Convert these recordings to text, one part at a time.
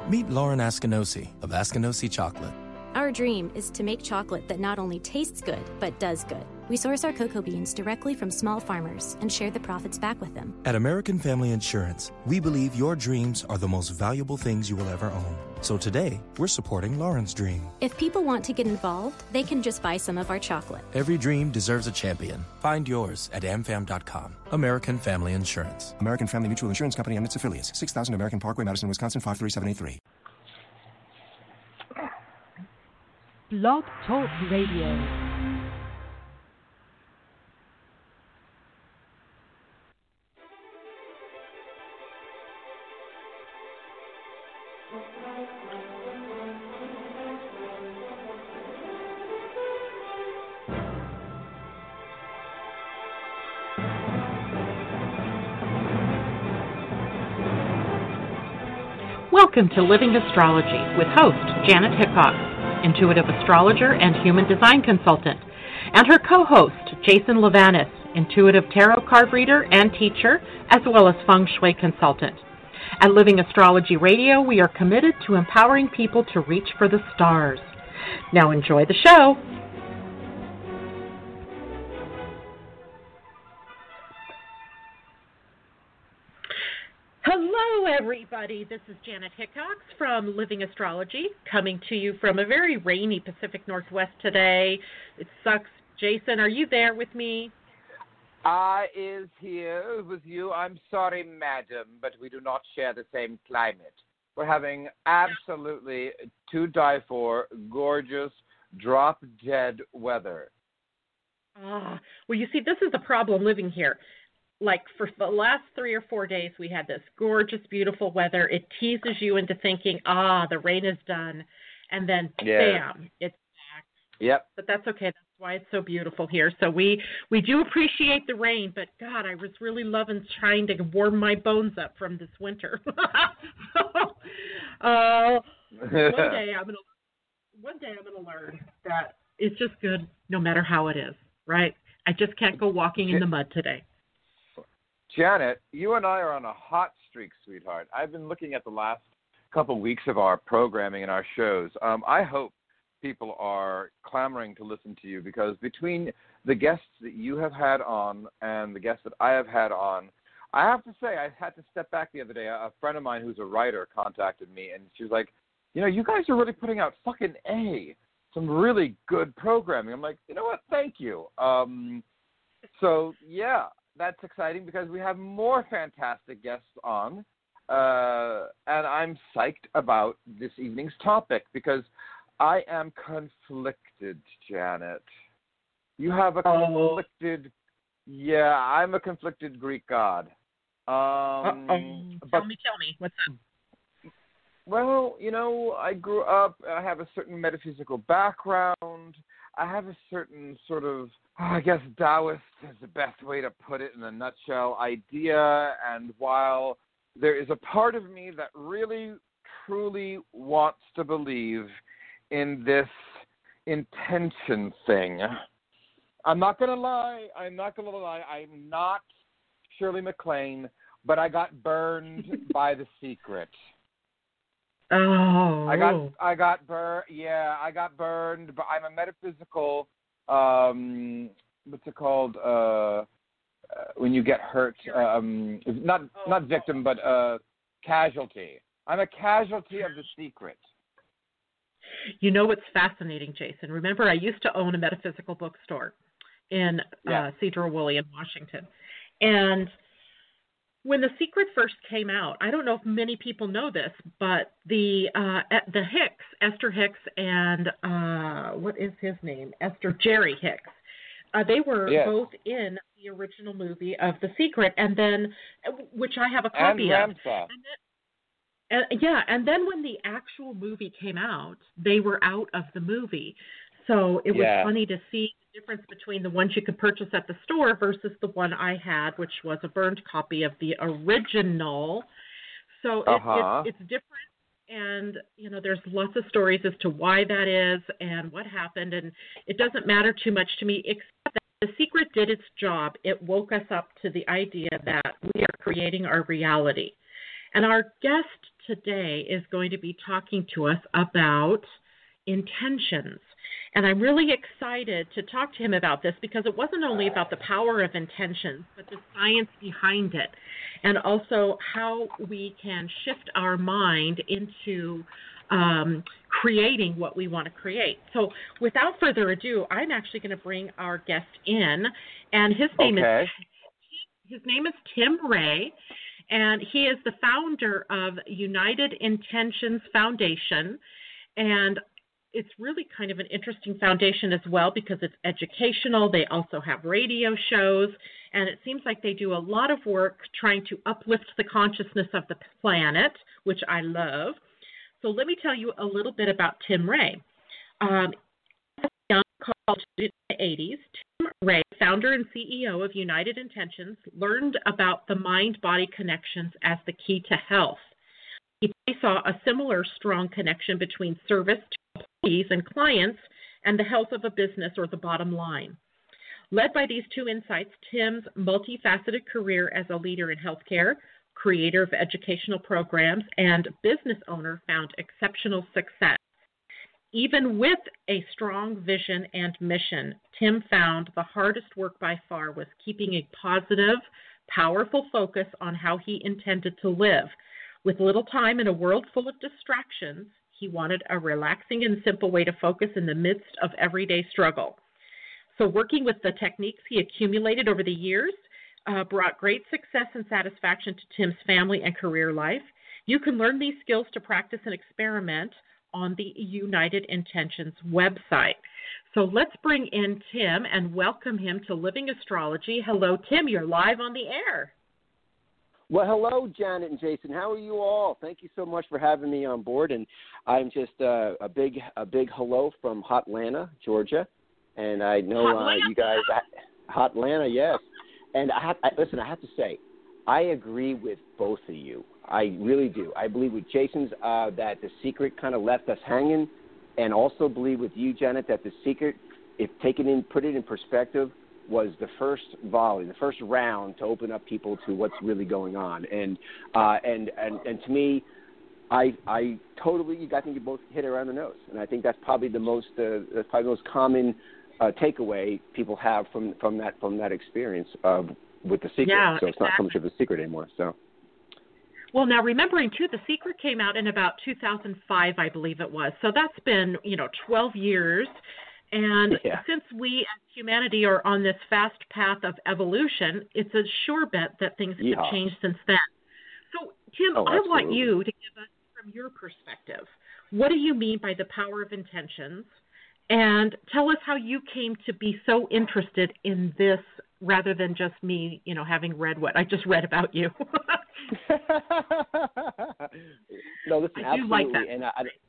Meet Lauren Askinosi of Askinosi Chocolate. Our dream is to make chocolate that not only tastes good, but does good. We source our cocoa beans directly from small farmers and share the profits back with them. At American Family Insurance, we believe your dreams are the most valuable things you will ever own. So today, we're supporting Lauren's dream. If people want to get involved, they can just buy some of our chocolate. Every dream deserves a champion. Find yours at amfam.com. American Family Insurance. American Family Mutual Insurance Company and its affiliates. 6000 American Parkway, Madison, Wisconsin, 53783. Blog Talk Radio. Welcome to Living Astrology with host Janet Hickox, intuitive astrologer and human design consultant, and her co-host Jason Levanis, intuitive tarot card reader and teacher, as well as feng shui consultant. At Living Astrology Radio, we are committed to empowering people to reach for the stars. Now enjoy the show. Hello, everybody. This is Janet Hickox from Living Astrology, coming to you from a very rainy Pacific Northwest today. It sucks. Jason, are you there with me? I is here with you. I'm sorry, madam, but we do not share the same climate. We're having absolutely to die for, gorgeous, drop-dead weather. Well, you see, this is the problem living here. Like, for the last 3 or 4 days, we had this gorgeous, beautiful weather. It teases you into thinking, the rain is done. And then, bam, it's back. Yep. But that's okay. That's why it's so beautiful here. So we do appreciate the rain, but, God, I was really loving trying to warm my bones up from this winter. One day I'm gonna learn that it's just good no matter how it is, right? I just can't go walking in the mud today. Janet, you and I are on a hot streak, sweetheart. I've been looking at the last couple of weeks of our programming and our shows. I hope people are clamoring to listen to you because between the guests that you have had on and the guests that I have had on, I have to say I had to step back the other day. A friend of mine who's a writer contacted me, and she was like, you guys are really putting out fucking some really good programming. I'm like, you know what? Thank you. So, yeah. That's exciting because we have more fantastic guests on, and I'm psyched about this evening's topic because I am conflicted, Janet. You have a conflicted, I'm a conflicted Greek god. Tell me, what's up? Well, I grew up, I have a certain metaphysical background. I have a certain sort of, I guess Taoist is the best way to put it in a nutshell, idea. And while there is a part of me that really, truly wants to believe in this intention thing, I'm not going to lie. I'm not Shirley MacLaine, but I got burned by The Secret. Oh. I got burned. Yeah, I got burned. But I'm a metaphysical. What's it called? When you get hurt, not victim, but casualty. I'm a casualty of The Secret. You know what's fascinating, Jason? Remember, I used to own a metaphysical bookstore in Cedar-Woolley in Washington, and when The Secret first came out, I don't know if many people know this, but the Hicks, Esther Hicks and what is his name? Jerry Hicks. They were both in the original movie of The Secret, and then, which I have a copy of. And then when the actual movie came out, they were out of the movie. So it was funny to see the difference between the ones you could purchase at the store versus the one I had, which was a burned copy of the original. So it's different. And, there's lots of stories as to why that is and what happened. And it doesn't matter too much to me, except that The Secret did its job. It woke us up to the idea that we are creating our reality. And our guest today is going to be talking to us about intentions. And I'm really excited to talk to him about this because it wasn't only about the power of intentions, but the science behind it, and also how we can shift our mind into creating what we want to create. So without further ado, I'm actually going to bring our guest in, and his name is Tim Ray, and he is the founder of United Intentions Foundation, and it's really kind of an interesting foundation as well because it's educational. They also have radio shows, and it seems like they do a lot of work trying to uplift the consciousness of the planet, which I love. So let me tell you a little bit about Tim Ray. As a young college student in the 80s, Tim Ray, founder and CEO of United Intentions, learned about the mind-body connections as the key to health. He saw a similar strong connection between service to employees and clients and the health of a business or the bottom line. Led by these two insights, Tim's multifaceted career as a leader in healthcare, creator of educational programs, and business owner found exceptional success. Even with a strong vision and mission, Tim found the hardest work by far was keeping a positive, powerful focus on how he intended to live. With little time in a world full of distractions, he wanted a relaxing and simple way to focus in the midst of everyday struggle. So working with the techniques he accumulated over the years brought great success and satisfaction to Tim's family and career life. You can learn these skills to practice and experiment on the United Intentions website. So let's bring in Tim and welcome him to Living Astrology. Hello, Tim. You're live on the air. Well, hello, Janet and Jason. How are you all? Thank you so much for having me on board. And I'm just a big hello from Hotlanta, Georgia. And I know you guys, Hotlanta, yes. And I have to say, I agree with both of you. I really do. I believe with Jason's that The Secret kind of left us hanging, and also believe with you, Janet, that The Secret, if put it in perspective, was the first volley, the first round to open up people to what's really going on. And to me, I think you both hit it around the nose. And I think that's probably the most common takeaway people have from that experience with The Secret. Yeah, so it's not so much of a secret anymore. So. Well, now remembering too, The Secret came out in about 2005, I believe it was. So that's been 12 years. And since we as humanity are on this fast path of evolution, it's a sure bet that things have changed since then. So, Tim, I want you to give us, from your perspective, what do you mean by the power of intentions? And tell us how you came to be so interested in this rather than just me, having read what I just read about you. No, listen, I do like that. And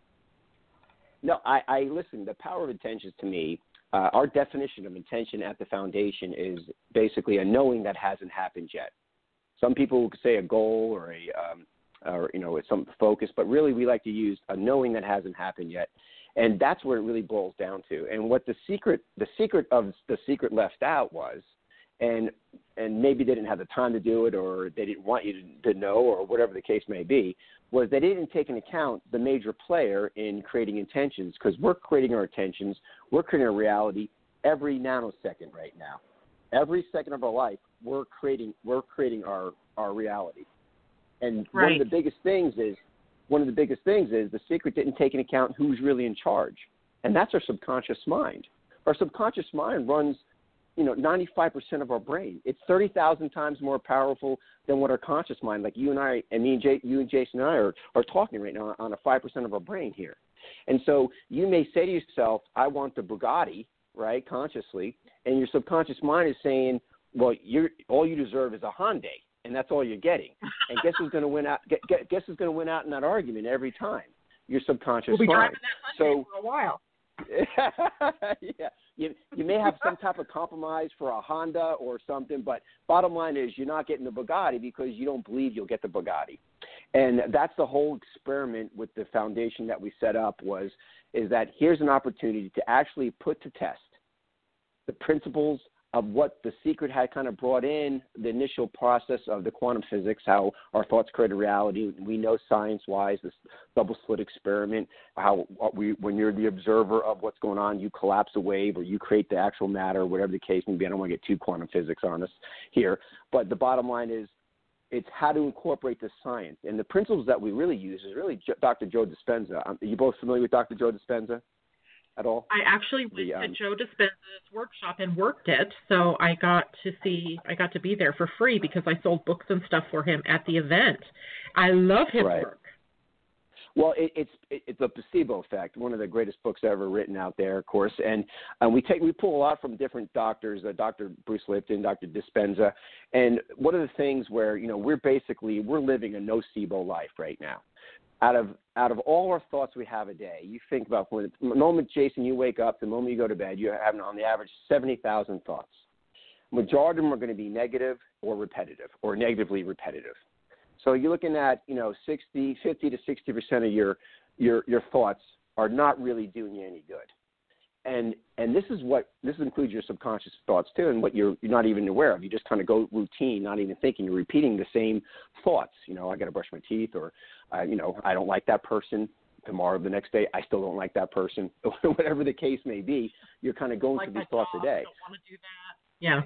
I listen, the power of intentions to me, our definition of intention at the foundation is basically a knowing that hasn't happened yet. Some people could say a goal or it's some focus, but really we like to use a knowing that hasn't happened yet. And that's where it really boils down to. And what the secret of The Secret left out was, and maybe they didn't have the time to do it, or they didn't want you to know, or whatever the case may be, was they didn't take into account the major player in creating intentions, because we're creating our intentions, we're creating a reality every nanosecond right now. Every second of our life, we're creating our reality. And one of the biggest things is The Secret didn't take into account who's really in charge, and that's our subconscious mind. Our subconscious mind runs 95% of our brain. It's 30,000 times more powerful than what our conscious mind, like you and I, and you and Jason and I are talking right now on a 5% of our brain here. And so you may say to yourself, I want the Bugatti, right, consciously, and your subconscious mind is saying, well, all you deserve is a Hyundai, and that's all you're getting. And guess who's going to win out? Guess who's going to win out in that argument every time? Your subconscious mind. We'll be driving that Hyundai for a while. Yeah, you may have some type of compromise for a Honda or something, but bottom line is you're not getting the Bugatti because you don't believe you'll get the Bugatti. And that's the whole experiment with the foundation that we set up is that here's an opportunity to actually put to test the principles of what The Secret had kind of brought in, the initial process of the quantum physics, how our thoughts create a reality. We know science-wise, this double-slit experiment, how when you're the observer of what's going on, you collapse a wave or you create the actual matter, whatever the case may be. I don't want to get too quantum physics on us here. But the bottom line is, it's how to incorporate the science. And the principles that we really use is really Dr. Joe Dispenza. Are you both familiar with Dr. Joe Dispenza at all? I actually went to Joe Dispenza's workshop and worked it, so I got to be there for free because I sold books and stuff for him at the event. I love his work. Well, it's a placebo effect, one of the greatest books ever written out there, of course. And we pull a lot from different doctors, Dr. Bruce Lipton, Dr. Dispenza. And one of the things where, we're living a nocebo life right now. Out of all our thoughts we have a day, you think about the moment, Jason, you wake up, the moment you go to bed, you have on the average 70,000 thoughts. Majority of them are going to be negative or repetitive or negatively repetitive. So you're looking at, 50 to 60% of your thoughts are not really doing you any good. And this includes your subconscious thoughts too, and what you're not even aware of. You just kind of go routine, not even thinking. You're repeating the same thoughts. I got to brush my teeth, or I don't like that person. Tomorrow, the next day, I still don't like that person. Whatever the case may be, you're kind of going through these thoughts a day. I don't want to do that. Yeah.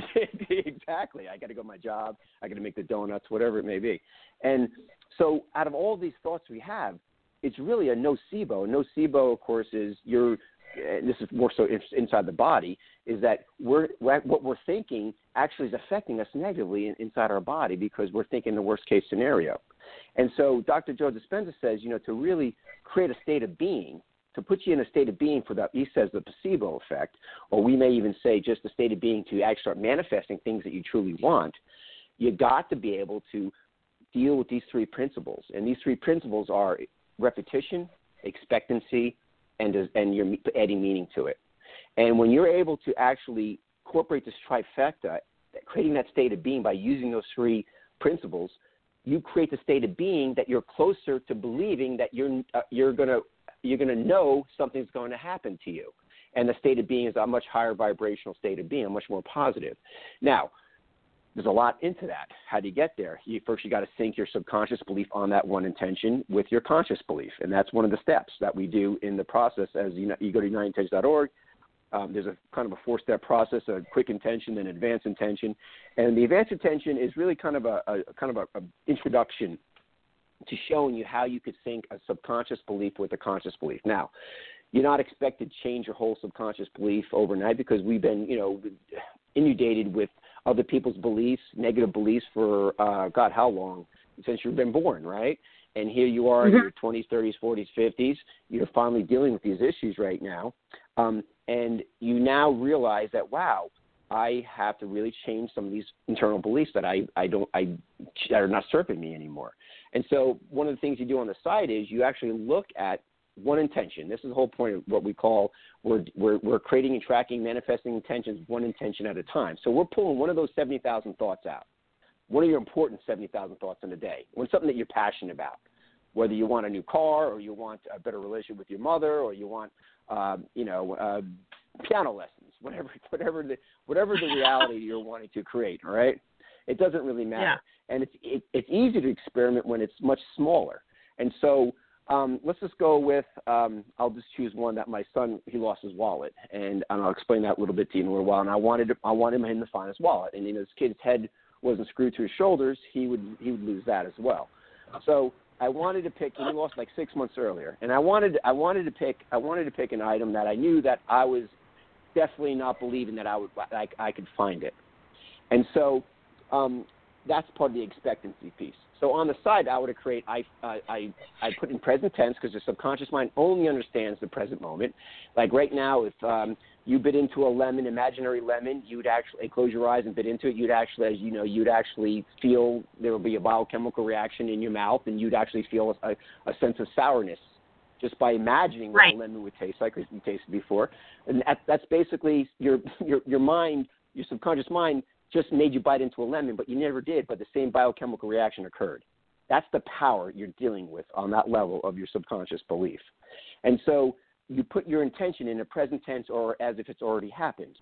Exactly. I got to go to my job. I got to make the donuts, whatever it may be. And so out of all these thoughts we have, it's really a nocebo. Nocebo, of course, is this is more so inside the body, is that what we're thinking actually is affecting us negatively inside our body because we're thinking the worst case scenario. And so Dr. Joe Dispenza says, to really create a state of being, to put you in a state of being for that, he says the placebo effect, or we may even say just a state of being to actually start manifesting things that you truly want, you got to be able to deal with these three principles. And these three principles are repetition, expectancy, and you're adding meaning to it. And when you're able to actually incorporate this trifecta, creating that state of being by using those three principles, you create the state of being that you're closer to believing that you're going to know something's going to happen to you. And the state of being is a much higher vibrational state of being, much more positive. Now, there's a lot into that. How do you get there? First, you got to sync your subconscious belief on that one intention with your conscious belief. And that's one of the steps that we do in the process. As you go to UnitedIntentions.org, there's a kind of a 4-step process: a quick intention, then advanced intention. And the advanced intention is really kind of a introduction to showing you how you could sync a subconscious belief with a conscious belief. Now, you're not expected to change your whole subconscious belief overnight because we've been, inundated with other people's beliefs, negative beliefs for, God, how long? Since you've been born, right? And here you are in your 20s, 30s, 40s, 50s. You're finally dealing with these issues right now. And you now realize that, wow, I have to really change some of these internal beliefs that that are not serving me anymore. And so one of the things you do on the side is you actually look at one intention. This is the whole point of what we call we're creating and tracking, manifesting intentions one intention at a time. So we're pulling one of those 70,000 thoughts out. One of your important 70,000 thoughts in a day. Something that you're passionate about, whether you want a new car or you want a better relationship with your mother or you want, piano lessons, whatever the reality you're wanting to create. All right, it doesn't really matter. Yeah. And it's easy to experiment when it's much smaller. And so let's just go with I'll just choose one that my son, he lost his wallet, and I'll explain that a little bit to you in a little while. And I wanted him to find his wallet, and this kid's head wasn't screwed to his shoulders, he would lose that as well. So I wanted to pick, and he lost like 6 months earlier, and I wanted to pick an item that I knew that I was definitely not believing that I could find it. And so that's part of the expectancy piece. So on the side, I would create, I put in present tense because the subconscious mind only understands the present moment. Like right now, if you bit into a lemon, imaginary lemon, you'd actually close your eyes and bit into it. You'd actually, as you know, you'd actually feel there would be a biochemical reaction in your mouth, and you'd actually feel a sense of sourness just by imagining what a lemon would taste like, as you tasted before. And that's basically your mind, your subconscious mind just made you bite into a lemon, but you never did, but the same biochemical reaction occurred. That's the power you're dealing with on that level of your subconscious belief. And so you put your intention in a present tense or as if it's already happened.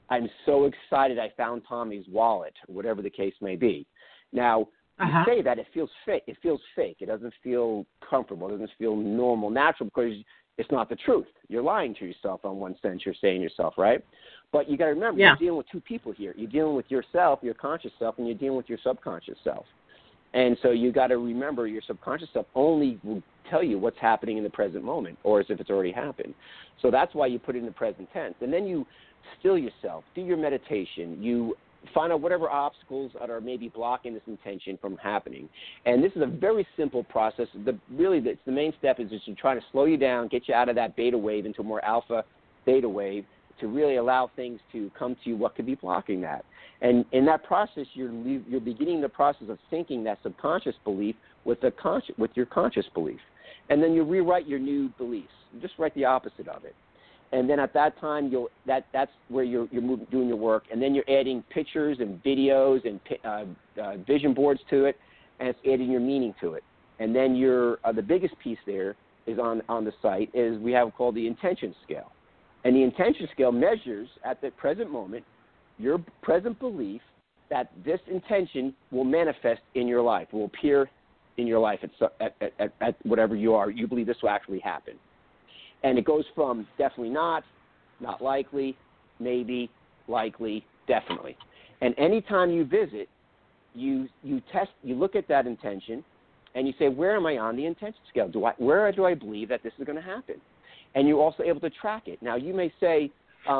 I'm so excited I found Tommy's wallet, whatever the case may be. Now, you say that, it feels fake. It feels fake. It doesn't feel comfortable. It doesn't feel normal, natural, because it's not the truth. You're lying to yourself on one sense. You're saying yourself, right? But you got to remember, you're dealing with two people here. You're dealing with yourself, your conscious self, and you're dealing with your subconscious self. And so you got to remember your subconscious self only will tell you what's happening in the present moment, or as if it's already happened. So that's why you put it in the present tense. And then you still yourself, do your meditation. You find out whatever obstacles that are maybe blocking this intention from happening. And this is a very simple process. The main step is just to try to slow you down, get you out of that beta wave into a more alpha theta wave, to really allow things to come to you, what could be blocking that. And in that process, you're beginning the process of syncing that subconscious belief with your conscious belief. And then you rewrite your new beliefs. You just write the opposite of it. And then at that time, that's where you're doing your work. And then you're adding pictures and videos and vision boards to it, and it's adding your meaning to it. And then the biggest piece there is on the site is we have called the intention scale. And the intention scale measures at the present moment your present belief that this intention will manifest in your life, will appear in your life at whatever you believe this will actually happen. And it goes from definitely not likely, maybe, likely, definitely. And anytime you visit, you look at that intention, and you say, where am I on the intention scale? Where do I believe that this is going to happen? And you're also able to track it. Now, you may say,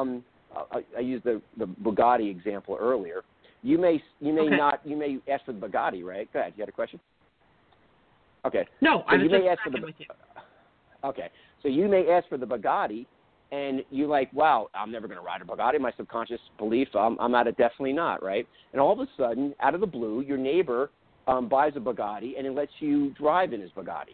I used the Bugatti example earlier. You may ask for the Bugatti, right? Go ahead. You had a question? Okay. No, I was just tracking with you. Okay. So you may ask for the Bugatti, and you're like, wow, I'm never going to ride a Bugatti. My subconscious belief, I'm at a definitely not, right? And all of a sudden, out of the blue, your neighbor buys a Bugatti, and it lets you drive in his Bugatti.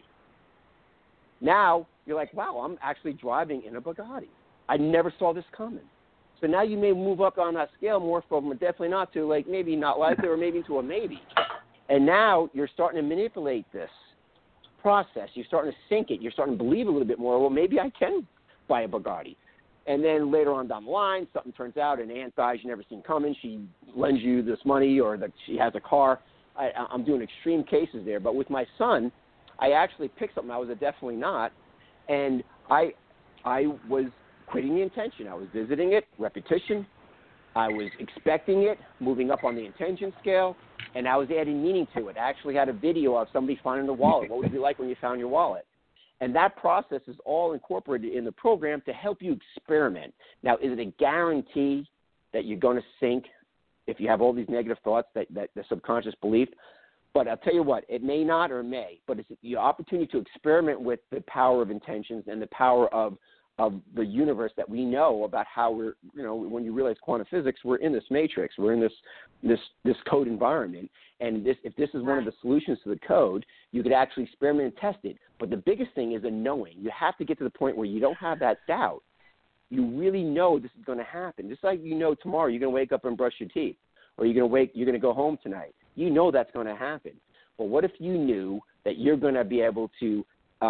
Now, you're like, wow, I'm actually driving in a Bugatti. I never saw this coming. So now you may move up on that scale more from a definitely not to like maybe not likely or maybe to a maybe. And now you're starting to manipulate this process. You're starting to sync it. You're starting to believe a little bit more, well, maybe I can buy a Bugatti. And then later on down the line, something turns out, an aunt dies you never seen coming. She lends you this money, or she has a car. I'm doing extreme cases there. But with my son, I actually picked something I was a definitely not, and I was quitting the intention. I was visiting it, repetition. I was expecting it, moving up on the intention scale, and I was adding meaning to it. I actually had a video of somebody finding the wallet. What would it be like when you found your wallet? And that process is all incorporated in the program to help you experiment. Now, is it a guarantee that you're going to sync if you have all these negative thoughts, that the subconscious belief? But I'll tell you what, it may not or may, but it's the opportunity to experiment with the power of intentions and the power of the universe that we know about how we're, when you realize quantum physics, we're in this matrix, we're in this code environment. And if this is one of the solutions to the code, you could actually experiment and test it. But the biggest thing is a knowing. You have to get to the point where you don't have that doubt. You really know this is going to happen. Just like tomorrow you're going to wake up and brush your teeth, or you're going to go home tonight. You know that's going to happen. But what if you knew that you're going to be able to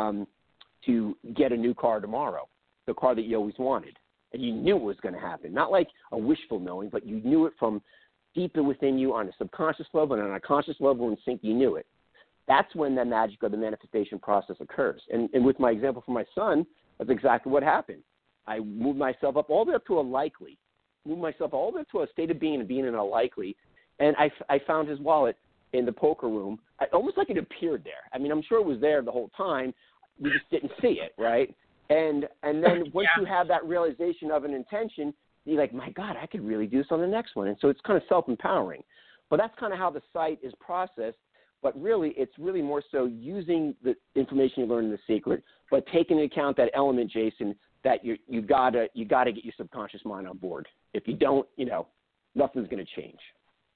get a new car tomorrow, the car that you always wanted, and you knew it was going to happen? Not like a wishful knowing, but you knew it from deep within you on a subconscious level and on a conscious level in sync. You knew it. That's when the magic of the manifestation process occurs. And with my example for my son, that's exactly what happened. I moved myself up all the way up to a likely, moved myself all the way up to a state of being and being in a likely, and I found his wallet in the poker room, almost like it appeared there. I mean, I'm sure it was there the whole time. We just didn't see it, right? And then once you have that realization of an intention, you're like, my God, I could really do this on the next one. And so it's kind of self-empowering. But that's kind of how the site is processed. But really, it's really more so using the information you learn in The Secret, but taking into account that element, Jason, that you gotta get your subconscious mind on board. If you don't, nothing's going to change.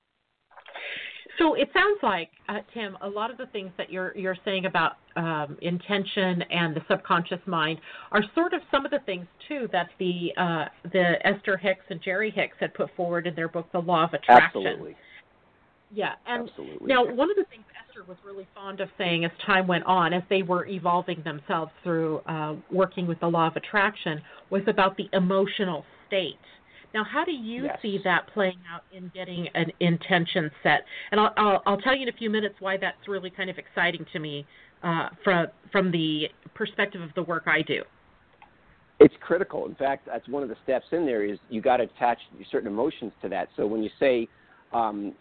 So it sounds like, Tim, a lot of the things that you're saying about intention and the subconscious mind are sort of some of the things, too, that the Esther Hicks and Jerry Hicks had put forward in their book, The Law of Attraction. Absolutely. Yeah, and Absolutely. Now one of the things Esther was really fond of saying as time went on, as they were evolving themselves through working with the Law of Attraction, was about the emotional state. Now, how do you Yes. see that playing out in getting an intention set? And I'll tell you in a few minutes why that's really kind of exciting to me from the perspective of the work I do. It's critical. In fact, that's one of the steps in there is you got to attach certain emotions to that. So when you say, and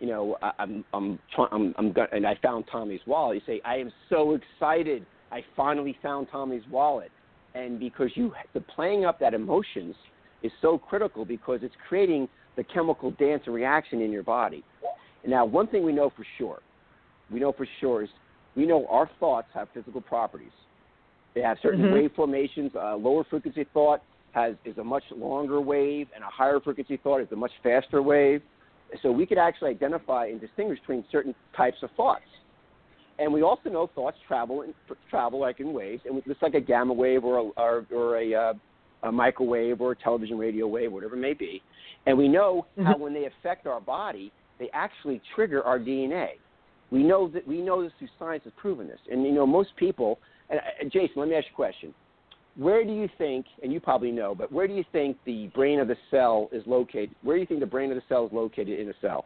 I found Tommy's wallet, you say, I am so excited. I finally found Tommy's wallet. And because the playing up that emotions is so critical because it's creating the chemical dance and reaction in your body. And now, one thing we know for sure is we know our thoughts have physical properties. They have certain wave formations. Lower frequency thought is a much longer wave, and a higher frequency thought is a much faster wave. So we could actually identify and distinguish between certain types of thoughts. And we also know thoughts travel like in waves, and just like a gamma wave or a microwave or a television radio wave, whatever it may be. And we know how when they affect our body, they actually trigger our DNA. We know this through science has proven this. And most people. And Jason, let me ask you a question. Where do you think, and you probably know, but where do you think the brain of the cell is located? Where do you think the brain of the cell is located in a cell?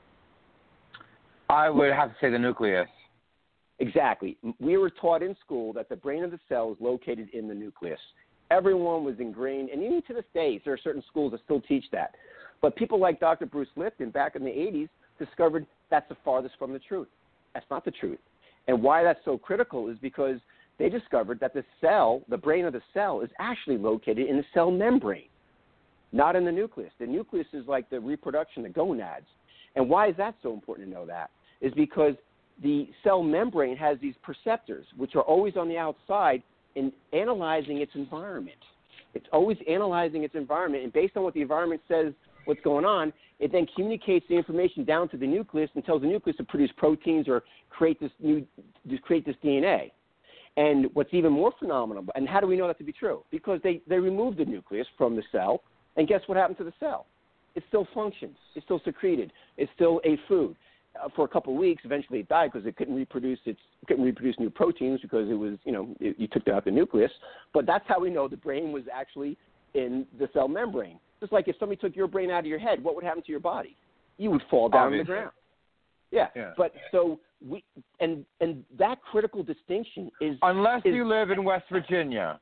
I would have to say the nucleus. Exactly. We were taught in school that the brain of the cell is located in the nucleus. Everyone was ingrained, and even to this day, there are certain schools that still teach that. But people like Dr. Bruce Lipton back in the 80s discovered that's the farthest from the truth. That's not the truth. And why that's so critical is because they discovered that the brain of the cell, is actually located in the cell membrane, not in the nucleus. The nucleus is like the reproduction, the gonads. And why is that so important to know that? Is because the cell membrane has these perceptors, which are always on the outside and analyzing its environment. It's always analyzing its environment, and based on what the environment says what's going on, it then communicates the information down to the nucleus and tells the nucleus to produce proteins or create this DNA. And what's even more phenomenal, and how do we know that to be true? Because they removed the nucleus from the cell, and guess what happened to the cell? It still functions. It's still secreted. It's still a food. For a couple of weeks, eventually it died because it couldn't reproduce new proteins because it was, you took out the nucleus. But that's how we know the brain was actually in the cell membrane. Just like if somebody took your brain out of your head, what would happen to your body? You would fall down on the ground. Yeah. But so and that critical distinction is you live in West Virginia.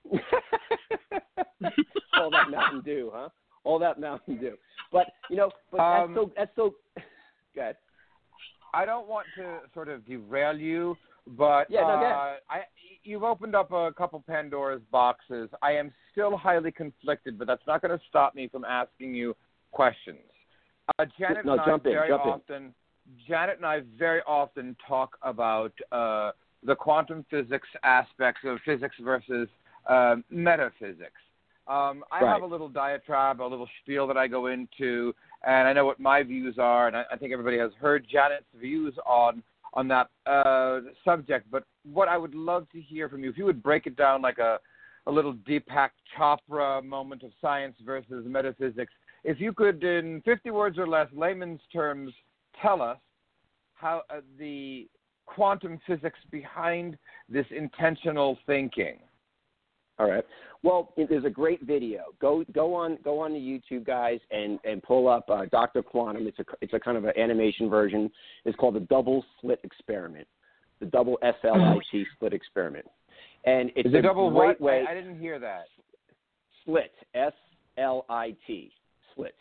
All that Mountain Dew, huh? All that Mountain Dew. But that's so. Go ahead. I don't want to sort of derail you, but you've opened up a couple Pandora's boxes. I am still highly conflicted, but that's not going to stop me from asking you questions. Janet and I very often talk about the quantum physics aspects of physics versus metaphysics. I have a little diatribe, a little spiel that I go into, and I know what my views are, and I think everybody has heard Janet's views on that subject. But what I would love to hear from you, if you would break it down like a little Deepak Chopra moment of science versus metaphysics, if you could, in 50 words or less, layman's terms, tell us how the quantum physics behind this intentional thinking. All right. Well, there's a great video. Go on the YouTube, guys, and pull up Dr. Quantum. It's a kind of an animation version. It's called the double slit experiment, the double SLIT slit experiment, and it's a double great what? way. I didn't hear that. Slit, SLIT, slit.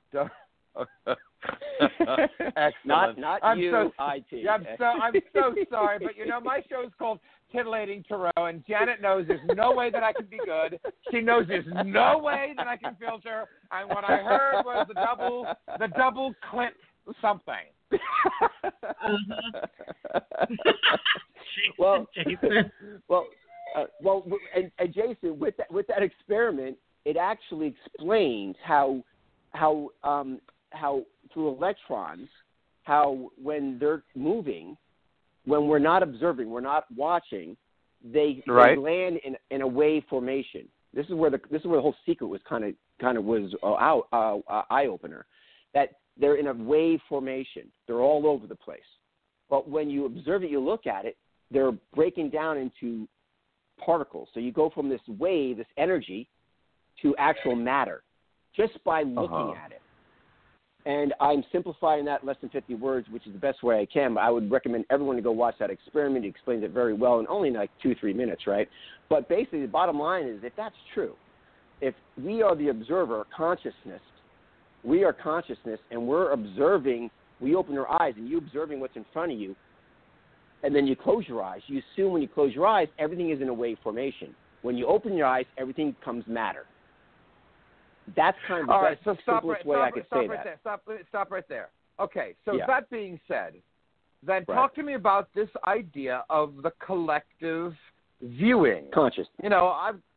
Excellent. Not I'm U-I-T. I'm so sorry, but my show is called Titillating Tarot, and Janet knows there's no way that I can be good. She knows there's no way that I can filter, and what I heard was the double clip something. Jason. And Jason, with that experiment, it actually explains how through electrons, how when they're moving, when we're not observing, we're not watching, they land in a wave formation. This is where the whole secret was kind of was eye opener, that they're in a wave formation. They're all over the place. But when you observe it, you look at it, they're breaking down into particles. So you go from this wave, this energy, to actual matter, just by looking at it. And I'm simplifying that less than 50 words, which is the best way I can. But I would recommend everyone to go watch that experiment. He explains it very well in only like 2-3 minutes, right? But basically, the bottom line is, if that's true, if we are the observer, consciousness, we are consciousness, and we're observing, we open our eyes, and you're observing what's in front of you, and then you close your eyes. You assume when you close your eyes, everything is in a wave formation. When you open your eyes, everything becomes matter. That's kind of the best, simplest way I could say that. Stop right there. Okay, so that being said, then talk to me about this idea of the collective viewing. Conscious. You know,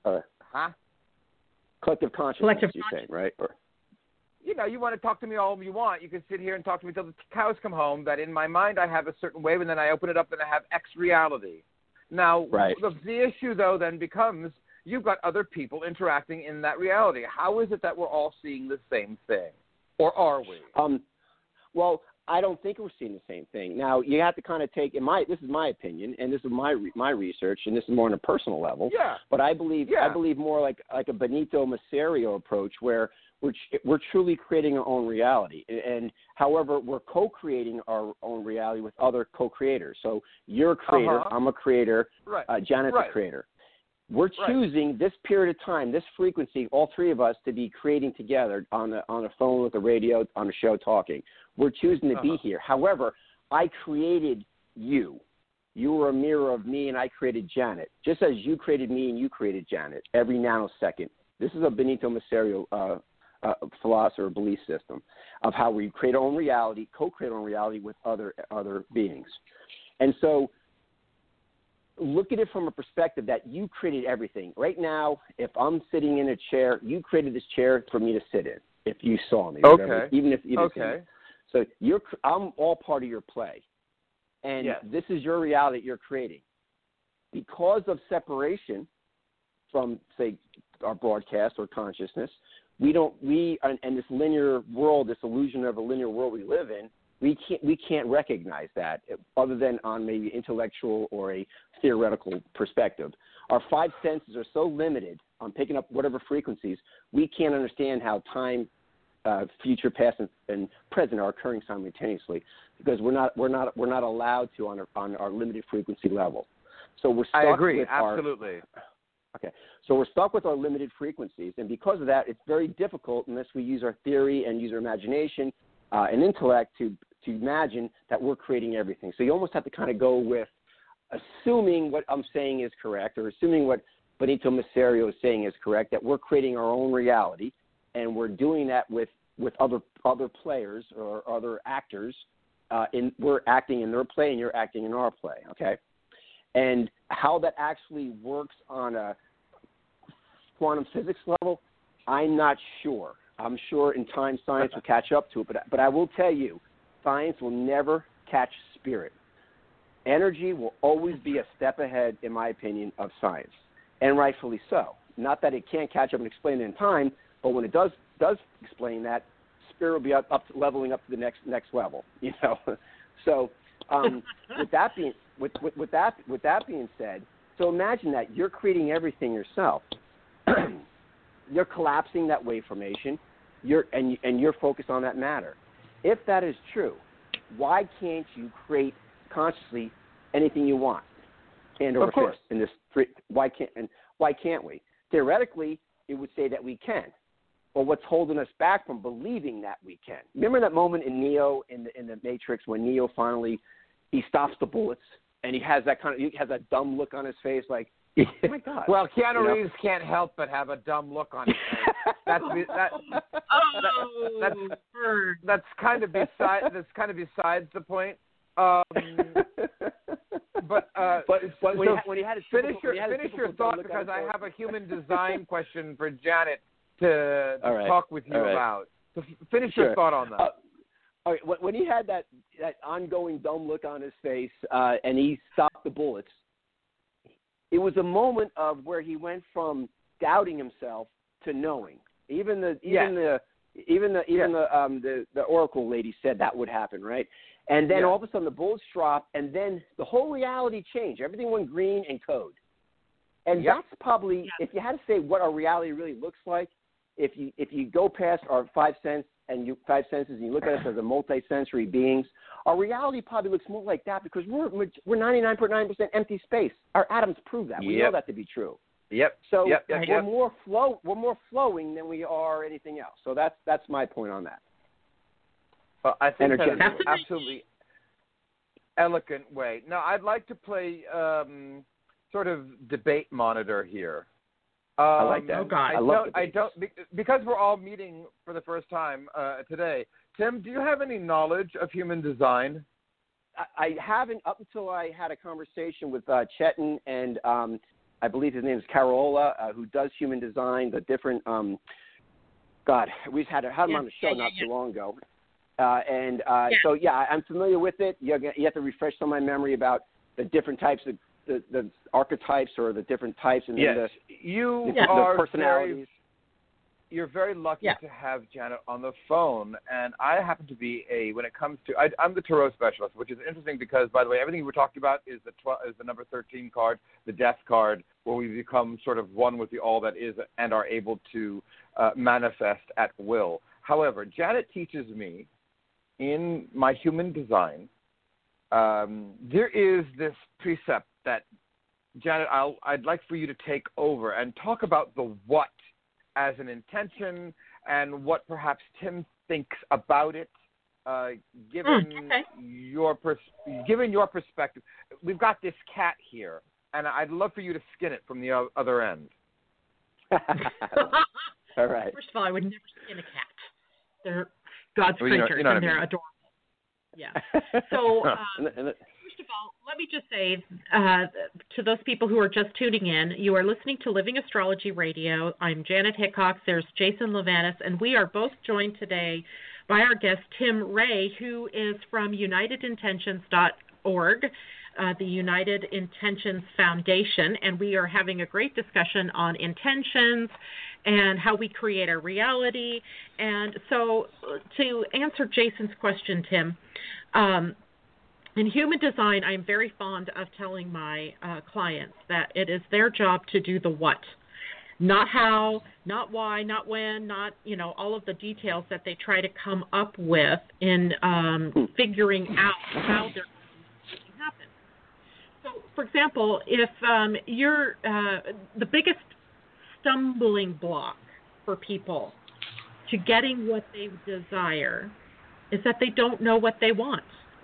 collective consciousness, you're saying, right? Or, you know, you want to talk to me all you want. You can sit here and talk to me until the cows come home, that in my mind I have a certain wave, and then I open it up and I have X reality. Now, the issue, though, then becomes, you've got other people interacting in that reality. How is it that we're all seeing the same thing? Or are we? Well, I don't think we're seeing the same thing. Now, you have to kind of take, this is my opinion, and this is my research, and this is more on a personal level. Yeah. But I believe more like a Benito Maserio approach, where we're truly creating our own reality. And however, we're co-creating our own reality with other co-creators. So you're a creator, I'm a creator, Janet's a creator. We're choosing this period of time, this frequency, all three of us, to be creating together on a phone, with a radio, on a show, talking. We're choosing to be here. However, I created you. You were a mirror of me, and I created Janet. Just as you created me and you created Janet every nanosecond. This is a Benito Maserio philosophy or belief system of how we create our own reality, co-create our own reality with other beings. And so look at it from a perspective that you created everything. Right now, if I'm sitting in a chair, you created this chair for me to sit in, if you saw me. Whatever, even if you didn't see me. So I'm all part of your play. And this is your reality that you're creating. Because of separation from, say, our broadcast or consciousness, and this linear world, this illusion of a linear world we live in, we can't recognize that other than on maybe intellectual or a theoretical perspective. Our five senses are so limited on picking up whatever frequencies, we can't understand how time, future, past, and present are occurring simultaneously, because we're not allowed to on our limited frequency level. So we're stuck. I agree, with absolutely. So we're stuck with our limited frequencies, and because of that, it's very difficult unless we use our theory and use our imagination and intellect to imagine that we're creating everything. So you almost have to kind of go with assuming what I'm saying is correct, or assuming what Benito Maserio is saying is correct, that we're creating our own reality, and we're doing that with other players or other actors. We're acting in their play, and you're acting in our play, okay? And how that actually works on a quantum physics level, I'm not sure. I'm sure in time science will catch up to it, but I will tell you, science will never catch spirit. Energy will always be a step ahead, in my opinion, of science, and rightfully so. Not that it can't catch up and explain it in time, but when it does explain that, spirit will be leveling up to the next level. You know, so with that being said, so imagine that you're creating everything yourself. You're collapsing that wave formation. You're focused on that matter. If that is true, why can't you create consciously anything you want? And or of course. In this, why can't we? Theoretically, it would say that we can. But what's holding us back from believing that we can? Remember that moment in Neo in the Matrix when Neo finally he stops the bullets and he has that dumb look on his face, like, oh my God. Well, Keanu Reeves can't help but have a dumb look on his face. That's kind of besides the point. But when he had his finish your thought, because I have a human design question for Janet to talk with you about. So finish your thought on that. All right, when he had that ongoing dumb look on his face and he stopped the bullets, it was a moment of where he went from doubting himself to knowing. Even the Oracle lady said that would happen, right? And then all of a sudden the bullets dropped, and then the whole reality changed. Everything went green and code. And that's probably, if you had to say what our reality really looks like, if you go past our five senses and you look at us as a multi-sensory beings, our reality probably looks more like that because we're 99.9% empty space. Our atoms prove that. We know that to be true. Yep. So we're more flowing than we are anything else. So that's my point on that. Well, I think that's an absolutely eloquent way. Now, I'd like to play sort of debate monitor here. I like that. Oh God, I don't because we're all meeting for the first time today. Tim, do you have any knowledge of human design? I haven't up until I had a conversation with Chetan and I believe his name is Carola, who does human design. The different we had him on the show not too long ago. So I'm familiar with it. You have to refresh some of my memory about the different types of the archetypes or the different types and the personalities. You're very lucky to have Janet on the phone, and I happen to be when it comes to I'm the tarot specialist, which is interesting because, by the way, everything we're talking about is the number 13 card, the death card, where we become sort of one with the all that is and are able to manifest at will. However, Janet teaches me in my human design, there is this precept that, Janet, I'd like for you to take over and talk about the what as an intention and what perhaps Tim thinks about it, given your perspective. We've got this cat here, and I'd love for you to skin it from the other end. All right. First of all, I would never skin a cat. They're God's creatures, and they're adorable. Yeah. So, first of all, let me just say to those people who are just tuning in, you are listening to Living Astrology Radio. I'm Janet Hickox. There's Jason Levanis, and we are both joined today by our guest, Tim Ray, who is from UnitedIntentions.org, the United Intentions Foundation, and we are having a great discussion on intentions and how we create our reality. And so to answer Jason's question, Tim, in human design, I'm very fond of telling my clients that it is their job to do the what. Not how, not why, not when, not, all of the details that they try to come up with in figuring out how they're going to make it happen. So, for example, if you're the biggest stumbling block for people to getting what they desire is that they don't know what they want,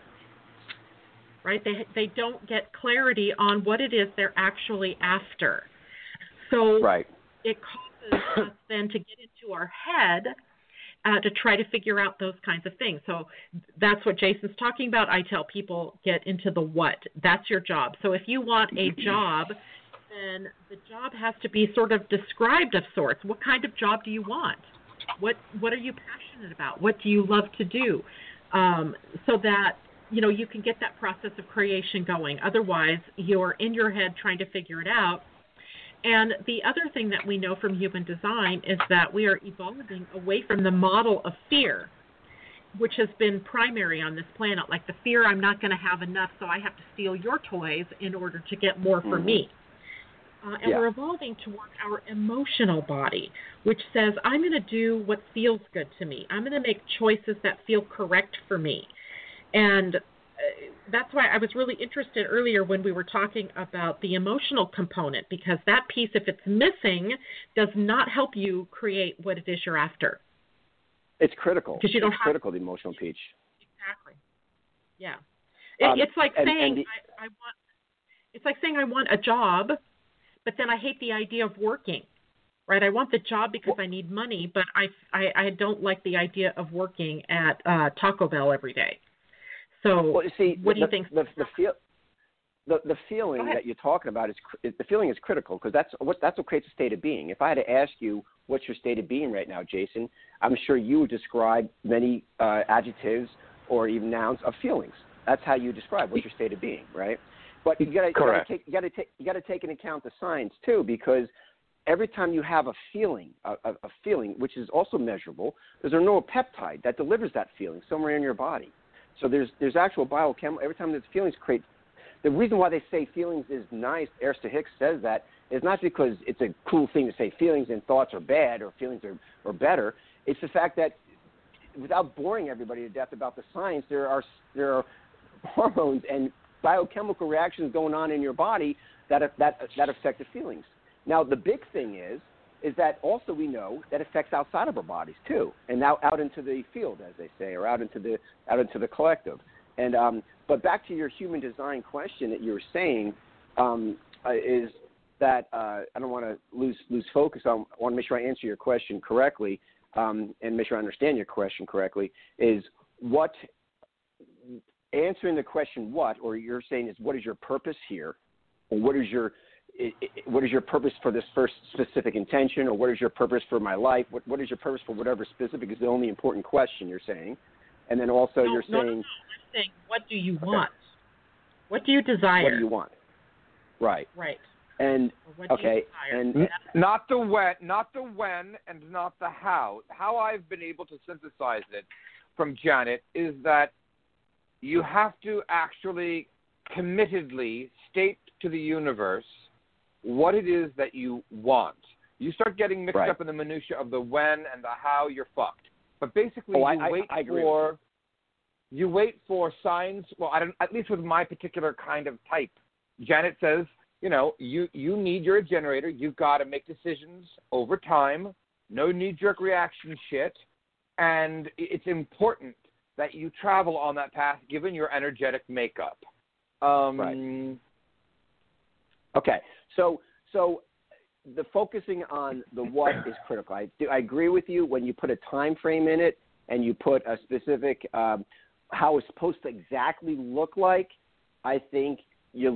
right? They don't get clarity on what it is they're actually after. So it causes us then to get into our head to try to figure out those kinds of things. So that's what Jason's talking about. I tell people, get into the what. That's your job. So if you want a job, then the job has to be sort of described of sorts. What kind of job do you want? What are you passionate about? What do you love to do? So that, you can get that process of creation going. Otherwise, you're in your head trying to figure it out. And the other thing that we know from human design is that we are evolving away from the model of fear, which has been primary on this planet, like the fear I'm not going to have enough, so I have to steal your toys in order to get more for me. And we're evolving toward our emotional body, which says, I'm going to do what feels good to me. I'm going to make choices that feel correct for me. And that's why I was really interested earlier when we were talking about the emotional component, because that piece, if it's missing, does not help you create what it is you're after. It's critical. Because you don't critical, the emotional piece. Exactly. Yeah. It's like saying I want a job, but then I hate the idea of working, right? I want the job because I need money, but I don't like the idea of working at Taco Bell every day. So what do you think? The feeling that you're talking about the feeling is critical because that's what creates a state of being. If I had to ask you what's your state of being right now, Jason, I'm sure you would describe many adjectives or even nouns of feelings. That's how you describe what's your state of being, right? But you got to take into account the science too, because every time you have a feeling, which is also measurable, there's a neuropeptide that delivers that feeling somewhere in your body. So there's actual biochemical. Every time there's feelings create. The reason why they say feelings is nice, Esther Hicks says that, is not because it's a cool thing to say feelings and thoughts are bad or feelings are better. It's the fact that, without boring everybody to death about the science, there are hormones and biochemical reactions going on in your body that affect the feelings. Now, the big thing is that also we know that affects outside of our bodies too, and now out into the field, as they say, or out into the collective. And but back to your human design question that you were saying, is that I don't want to lose focus. I want to make sure I answer your question correctly, and make sure I understand your question correctly. Is what answering the question what, or you're saying is what is your purpose here, or what is your purpose for this first specific intention, or what is your purpose for my life? What is your purpose for whatever specific is the only important question you're saying. And then also you're saying... I'm saying, what do you want? What do you desire? What do you want? Right. Right. And, okay, and... Not the when, and not the how. How I've been able to synthesize it from Janet is that you have to actually committedly state to the universe what it is that you want. You start getting mixed up in the minutia of the when and the how, you're fucked. But basically, you wait for signs. Well, at least with my particular kind of type, Janet says, you need your generator. You've got to make decisions over time. No knee-jerk reaction shit. And it's important that you travel on that path given your energetic makeup. Right. Okay. So the focusing on the what is critical. I agree with you when you put a time frame in it and you put a specific how it's supposed to exactly look like. I think you're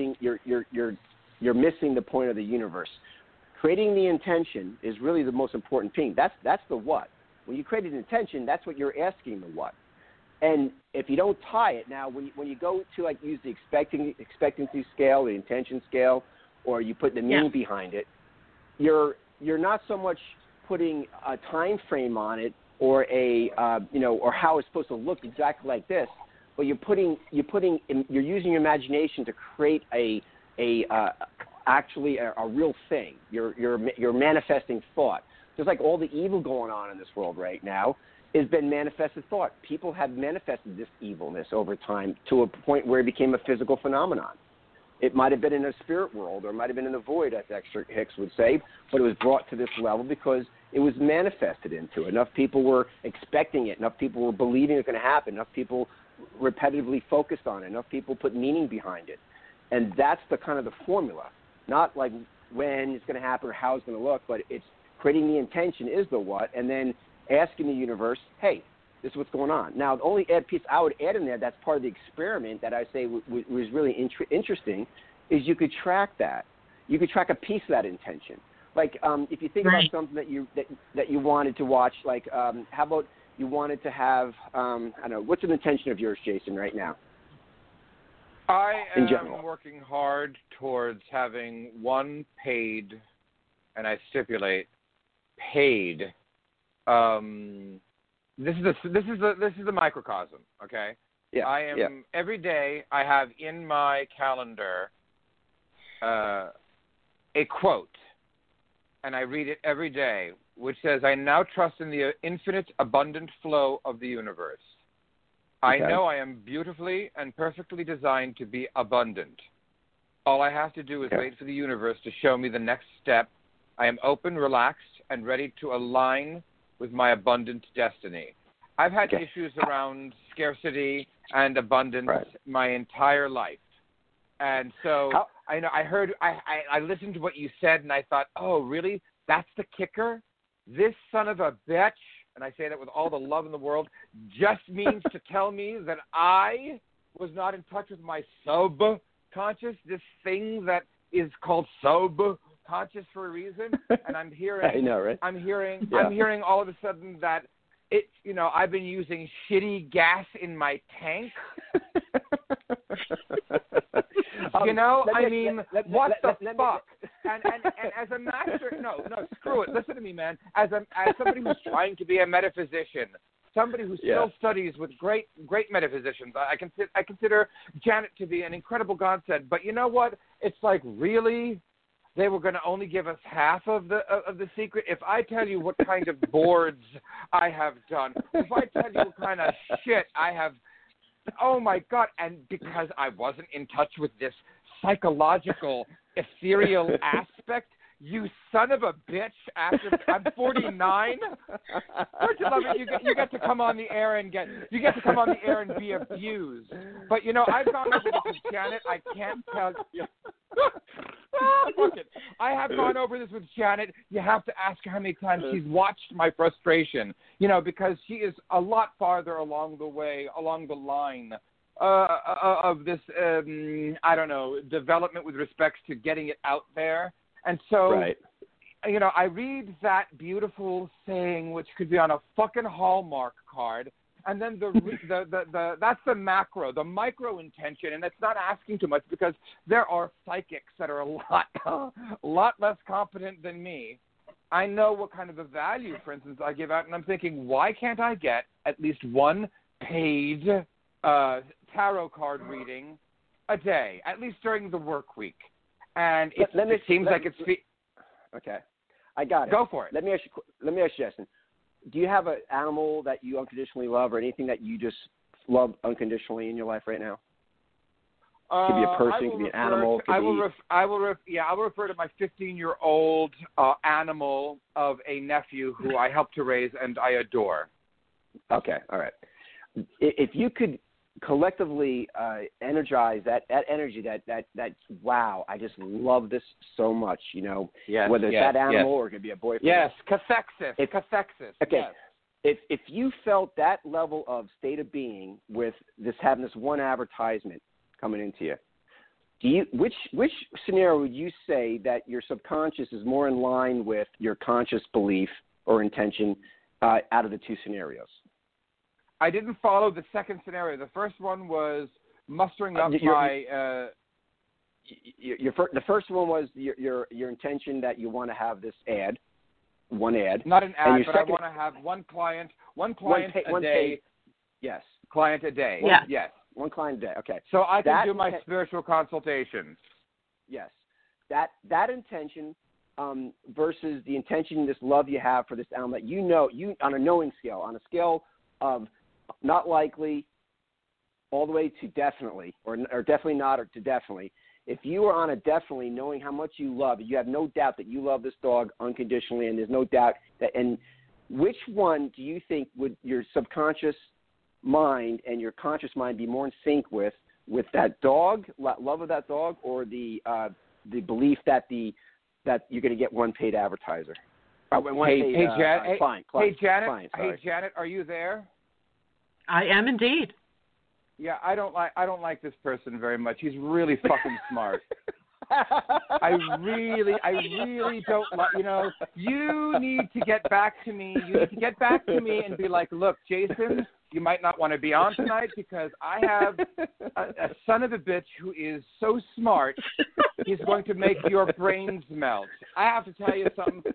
missing the point of the universe. Creating the intention is really the most important thing. That's the what. When you create an intention, that's what you're asking the what. And if you don't tie it, now when you go to use the expectancy scale, the intention scale, or you put the meaning behind it, you're not so much putting a time frame on it or or how it's supposed to look exactly like this, but you're using your imagination to create actually a real thing. You're manifesting thought. Just like all the evil going on in this world right now has been manifested thought. People have manifested this evilness over time to a point where it became a physical phenomenon. It might have been in a spirit world, or it might have been in the void, as Dexter Hicks would say, but it was brought to this level because it was manifested into it. Enough people were expecting it. Enough people were believing it was going to happen. Enough people repetitively focused on it. Enough people put meaning behind it. And that's the kind of the formula. Not like when it's going to happen or how it's going to look, but it's creating the intention is the what, and then asking the universe, hey, this is what's going on. Now, the only piece I would add in there that's part of the experiment that I say was really interesting is you could track that. You could track a piece of that intention. Like if you think about something that you wanted to watch, like how about you wanted to have, I don't know, what's an intention of yours, Jason, right now? I am working hard towards having one paid, and I stipulate paid. This is the microcosm, okay? Yeah. I am every day. I have in my calendar a quote, and I read it every day, which says, "I now trust in the infinite, abundant flow of the universe. I know I am beautifully and perfectly designed to be abundant. All I have to do is wait for the universe to show me the next step. I am open, relaxed, and ready to align with my abundant destiny." I've had issues around scarcity and abundance my entire life. And so I listened to what you said, and I thought, oh, really? That's the kicker? This son of a bitch, and I say that with all the love in the world, just means to tell me that I was not in touch with my subconscious, this thing that is called subconscious for a reason. And I'm hearing, I know, right? I'm hearing all of a sudden that it's, I've been using shitty gas in my tank. What the fuck? And as a master, no, screw it. Listen to me, man. As somebody who's trying to be a metaphysician, somebody who still studies with great metaphysicians, I consider Janet to be an incredible godsend. But you know what? It's like, really? they were going to only give us half of the secret. If I tell you what kind of boards I have done, if I tell you what kind of shit I have, oh my God! And because I wasn't in touch with this psychological, ethereal aspect. You son of a bitch! After I'm 49, don't you love it? You get to come on the air and be abused. But I've gone over this with Janet. I can't tell you. Fuck it. I have gone over this with Janet. You have to ask her how many times she's watched my frustration. Because she is a lot farther along the line of this. I don't know, development with respects to getting it out there. And so, right. I read that beautiful saying, which could be on a fucking Hallmark card, and then the that's the macro, the micro intention, and it's not asking too much because there are psychics that are a lot less competent than me. I know what kind of a value, for instance, I give out, and I'm thinking, why can't I get at least one paid tarot card reading a day, at least during the work week? And it seems like it's okay. I got it. Go for it. Let me ask you, Justin. Do you have an animal that you unconditionally love, or anything that you just love unconditionally in your life right now? It could be a person, it could be an animal. I will refer to my 15-year-old animal of a nephew who I helped to raise and I adore. Okay, all right. If you could collectively energize that energy, that wow, I just love this so much, yes, whether it's that animal or it could be a boyfriend. Yes, cathexis. Okay. Yes. If you felt that level of state of being with having this one advertisement coming into you, which scenario would you say that your subconscious is more in line with your conscious belief or intention out of the two scenarios? I didn't follow the second scenario. The first one was mustering up my. The first one was your intention that you want to have this ad, one ad. Not an ad, but I want to have one client a day. Yes. Client a day. Yeah. Yes. One client a day. Okay. So I can do my spiritual consultations. Yes. That intention versus the intention, this love you have for this animal that you on a knowing scale, on a scale of not likely all the way to definitely, or definitely not, or to definitely. If you are on a definitely, knowing how much you love it, you have no doubt that you love this dog unconditionally, and there's no doubt that. And which one do you think would your subconscious mind and your conscious mind be more in sync with that dog, love of that dog, or the belief that you're going to get one paid advertiser? Hey, Janet. Hey, Janet, are you there? I am indeed. Yeah, I don't like this person very much. He's really fucking smart. I really don't like. You need to get back to me. You need to get back to me and be like, look, Jason, you might not want to be on tonight because I have a son of a bitch who is so smart. He's going to make your brains melt. I have to tell you something.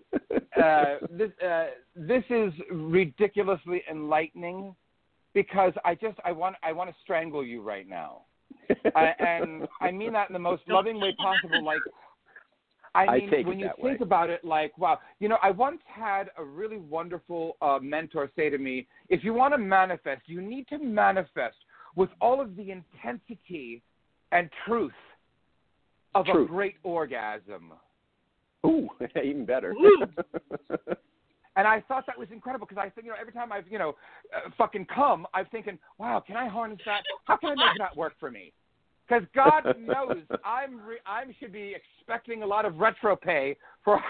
This is ridiculously enlightening. Because I want to strangle you right now, and I mean that in the most loving way possible. Like, when you think about it, like, wow, I once had a really wonderful mentor say to me, if you want to manifest, you need to manifest with all of the intensity and truth of a great orgasm. Ooh, even better. And I thought that was incredible because I think, every time I've, fucking come, I'm thinking, wow, can I harness that? How can I make that work for me? Because God knows I should be expecting a lot of retro pay for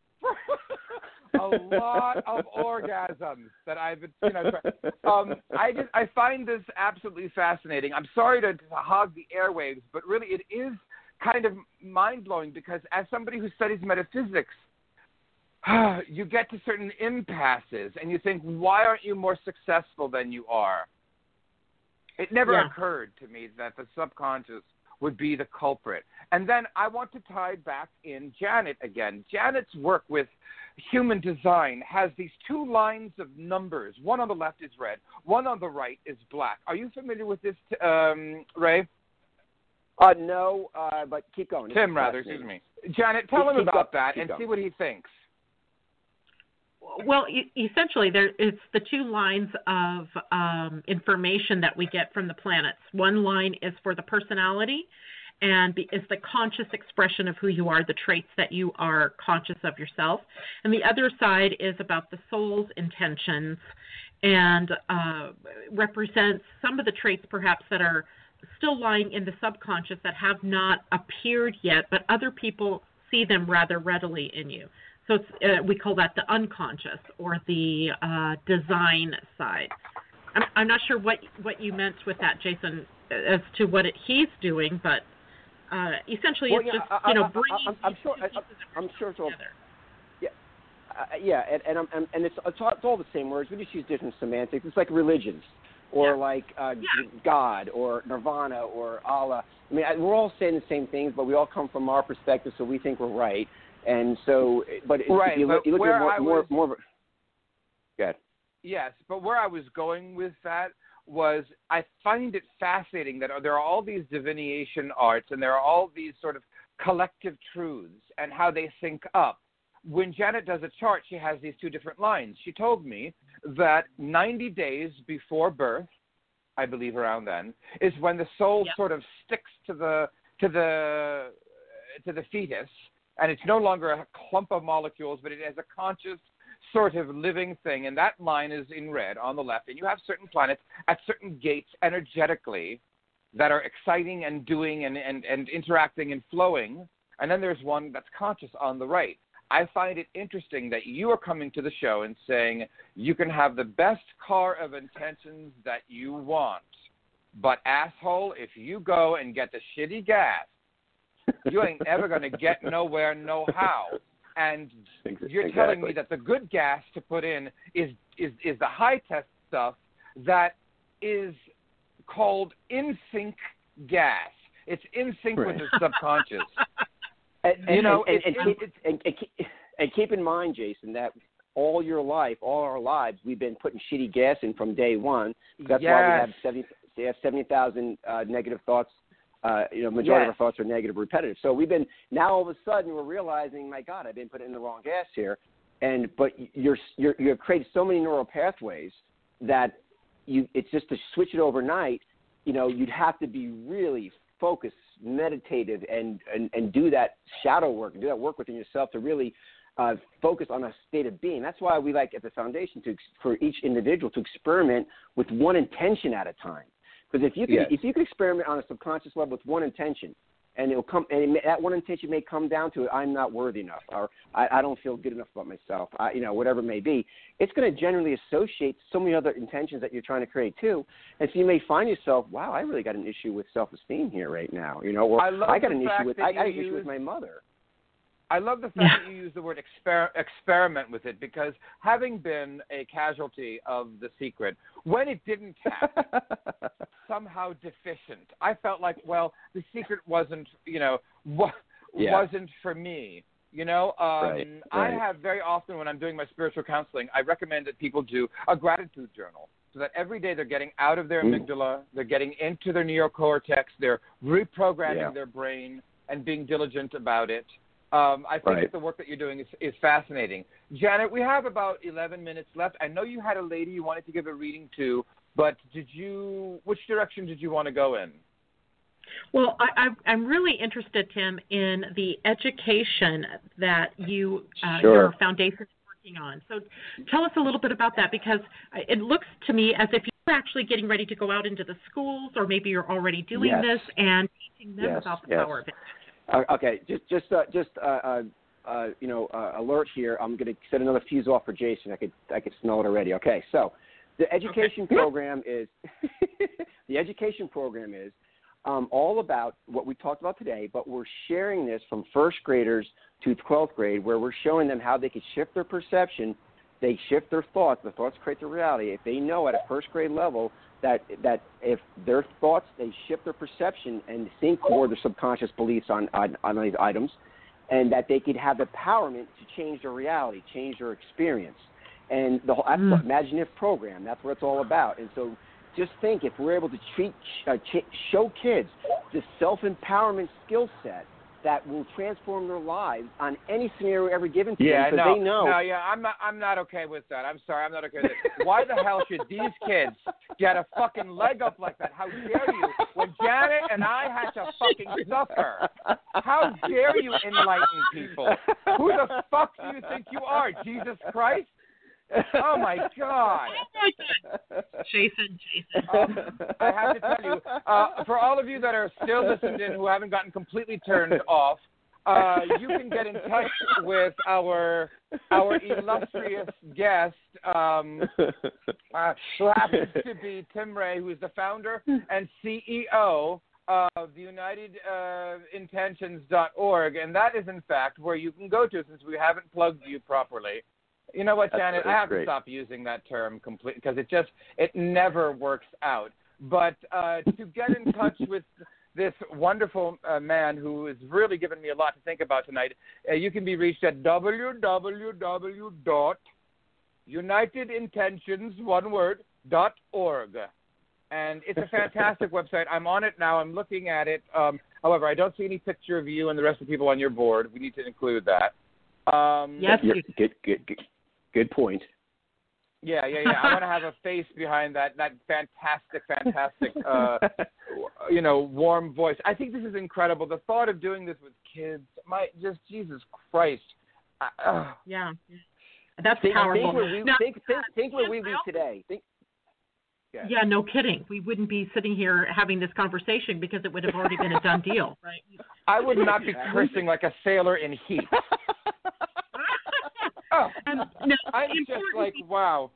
a lot of orgasms that I've been, I find this absolutely fascinating. I'm sorry to hog the airwaves, but really it is kind of mind-blowing because as somebody who studies metaphysics, you get to certain impasses and you think, why aren't you more successful than you are? It never occurred to me that the subconscious would be the culprit. And then I want to tie back in Janet again. Janet's work with human design has these two lines of numbers. One on the left is red. One on the right is black. Are you familiar with this, Ray? No, but keep going. Tim, rather, excuse me. Janet, tell him about that and see what he thinks. Well, essentially, it's the two lines of information that we get from the planets. One line is for the personality, and is the conscious expression of who you are, the traits that you are conscious of yourself. And the other side is about the soul's intentions and represents some of the traits perhaps that are still lying in the subconscious that have not appeared yet, but other people see them rather readily in you. So we call that the unconscious or the design side. I'm not sure what you meant with that, Jason, as to what he's doing, but essentially it's just bringing I'm sure it's all together. And it's all the same words. We just use different semantics. It's like religions, or like God, or Nirvana, or Allah. I mean, we're all saying the same things, but we all come from our perspective, so we think we're right. And so, but right, if you look at more. Go ahead. Yes, but where I was going with that was I find it fascinating that there are all these divination arts and there are all these sort of collective truths and how they sync up. When Janet does a chart, she has these two different lines. She told me that 90 days before birth, I believe around then, is when the soul sort of sticks to the fetus, and it's no longer a clump of molecules, but it has a conscious sort of living thing, and that line is in red on the left. And you have certain planets at certain gates energetically that are exciting and doing and interacting and flowing, and then there's one that's conscious on the right. I find it interesting that you are coming to the show and saying you can have the best car of intentions that you want, but asshole, if you go and get the shitty gas, you ain't ever going to get nowhere, no how. And you're telling me that the good gas to put in is the high-test stuff that is called in-sync gas. It's in sync with the subconscious. And keep in mind, Jason, that all our lives, we've been putting shitty gas in from day one. That's why we have 70,000 negative thoughts. Majority of our thoughts are negative, repetitive. So now all of a sudden we're realizing, my God, I've been putting in the wrong gas here. But you've created so many neural pathways that it's just to switch it overnight. You'd have to be really focused, meditative, and do that shadow work, and do that work within yourself to really focus on a state of being. That's why we like at the foundation for each individual to experiment with one intention at a time. Because if you could experiment on a subconscious level with one intention, and it'll come, and that one intention may come down to I'm not worthy enough, or I don't feel good enough about myself, whatever it may be. It's going to generally associate so many other intentions that you're trying to create too, and so you may find yourself, wow, I really got an issue with self-esteem here right now, or I got an issue with my mother. I love the fact that you use the word experiment with it, because having been a casualty of The Secret, when it didn't happen, somehow deficient, I felt like, well, The Secret wasn't, wasn't for me. Right. I have very often when I'm doing my spiritual counseling, I recommend that people do a gratitude journal, so that every day they're getting out of their amygdala, they're getting into their neocortex, they're reprogramming their brain and being diligent about it. I think that the work that you're doing is fascinating. Janet, we have about 11 minutes left. I know you had a lady you wanted to give a reading to, but which direction did you want to go in? Well, I'm really interested, Tim, in the education that your foundation is working on. So tell us a little bit about that, because it looks to me as if you're actually getting ready to go out into the schools, or maybe you're already doing this and teaching them about the power of it. Okay, just alert here. I'm going to set another fuse off for Jason. I could smell it already. Okay, so the education program is all about what we talked about today, but we're sharing this from first graders to 12th grade, where we're showing them how they could shift their perception. They shift their thoughts. The thoughts create the reality. If they know at a first grade level that if their thoughts, they shift their perception and think more their subconscious beliefs on these items, and that they could have the empowerment to change their reality, change their experience. And that's the Imagine If program. That's what it's all about. And so just think if we're able to show kids the self-empowerment skill set that will transform their lives on any scenario ever given to them, because they know. I'm not okay with that. I'm sorry, I'm not okay with it. Why the hell should these kids get a fucking leg up like that? How dare you? When Janet and I had to fucking suffer. How dare you enlighten people? Who the fuck do you think you are, Jesus Christ? Oh my God! Jason. I have to tell you, for all of you that are still listening in who haven't gotten completely turned off, you can get in touch with our illustrious guest, who happens to be Tim Ray, who is the founder and CEO of the UnitedIntentions.org, and that is in fact where you can go to, since we haven't plugged you properly. You know what, Janet? I have to stop using that term completely because it never works out. But to get in touch with this wonderful man who has really given me a lot to think about tonight, you can be reached at www.unitedintentions.org. And it's a fantastic website. I'm on it now. I'm looking at it. However, I don't see any picture of you and the rest of the people on your board. We need to include that. Yes. Good point. Yeah. I want to have a face behind that fantastic, warm voice. I think this is incredible. The thought of doing this with kids, Jesus Christ. Yeah. That's powerful. Think where we live today. Yeah, no kidding. We wouldn't be sitting here having this conversation because it would have already been a done deal, right? I would not be cursing like a sailor in heat. I'm just like, wow.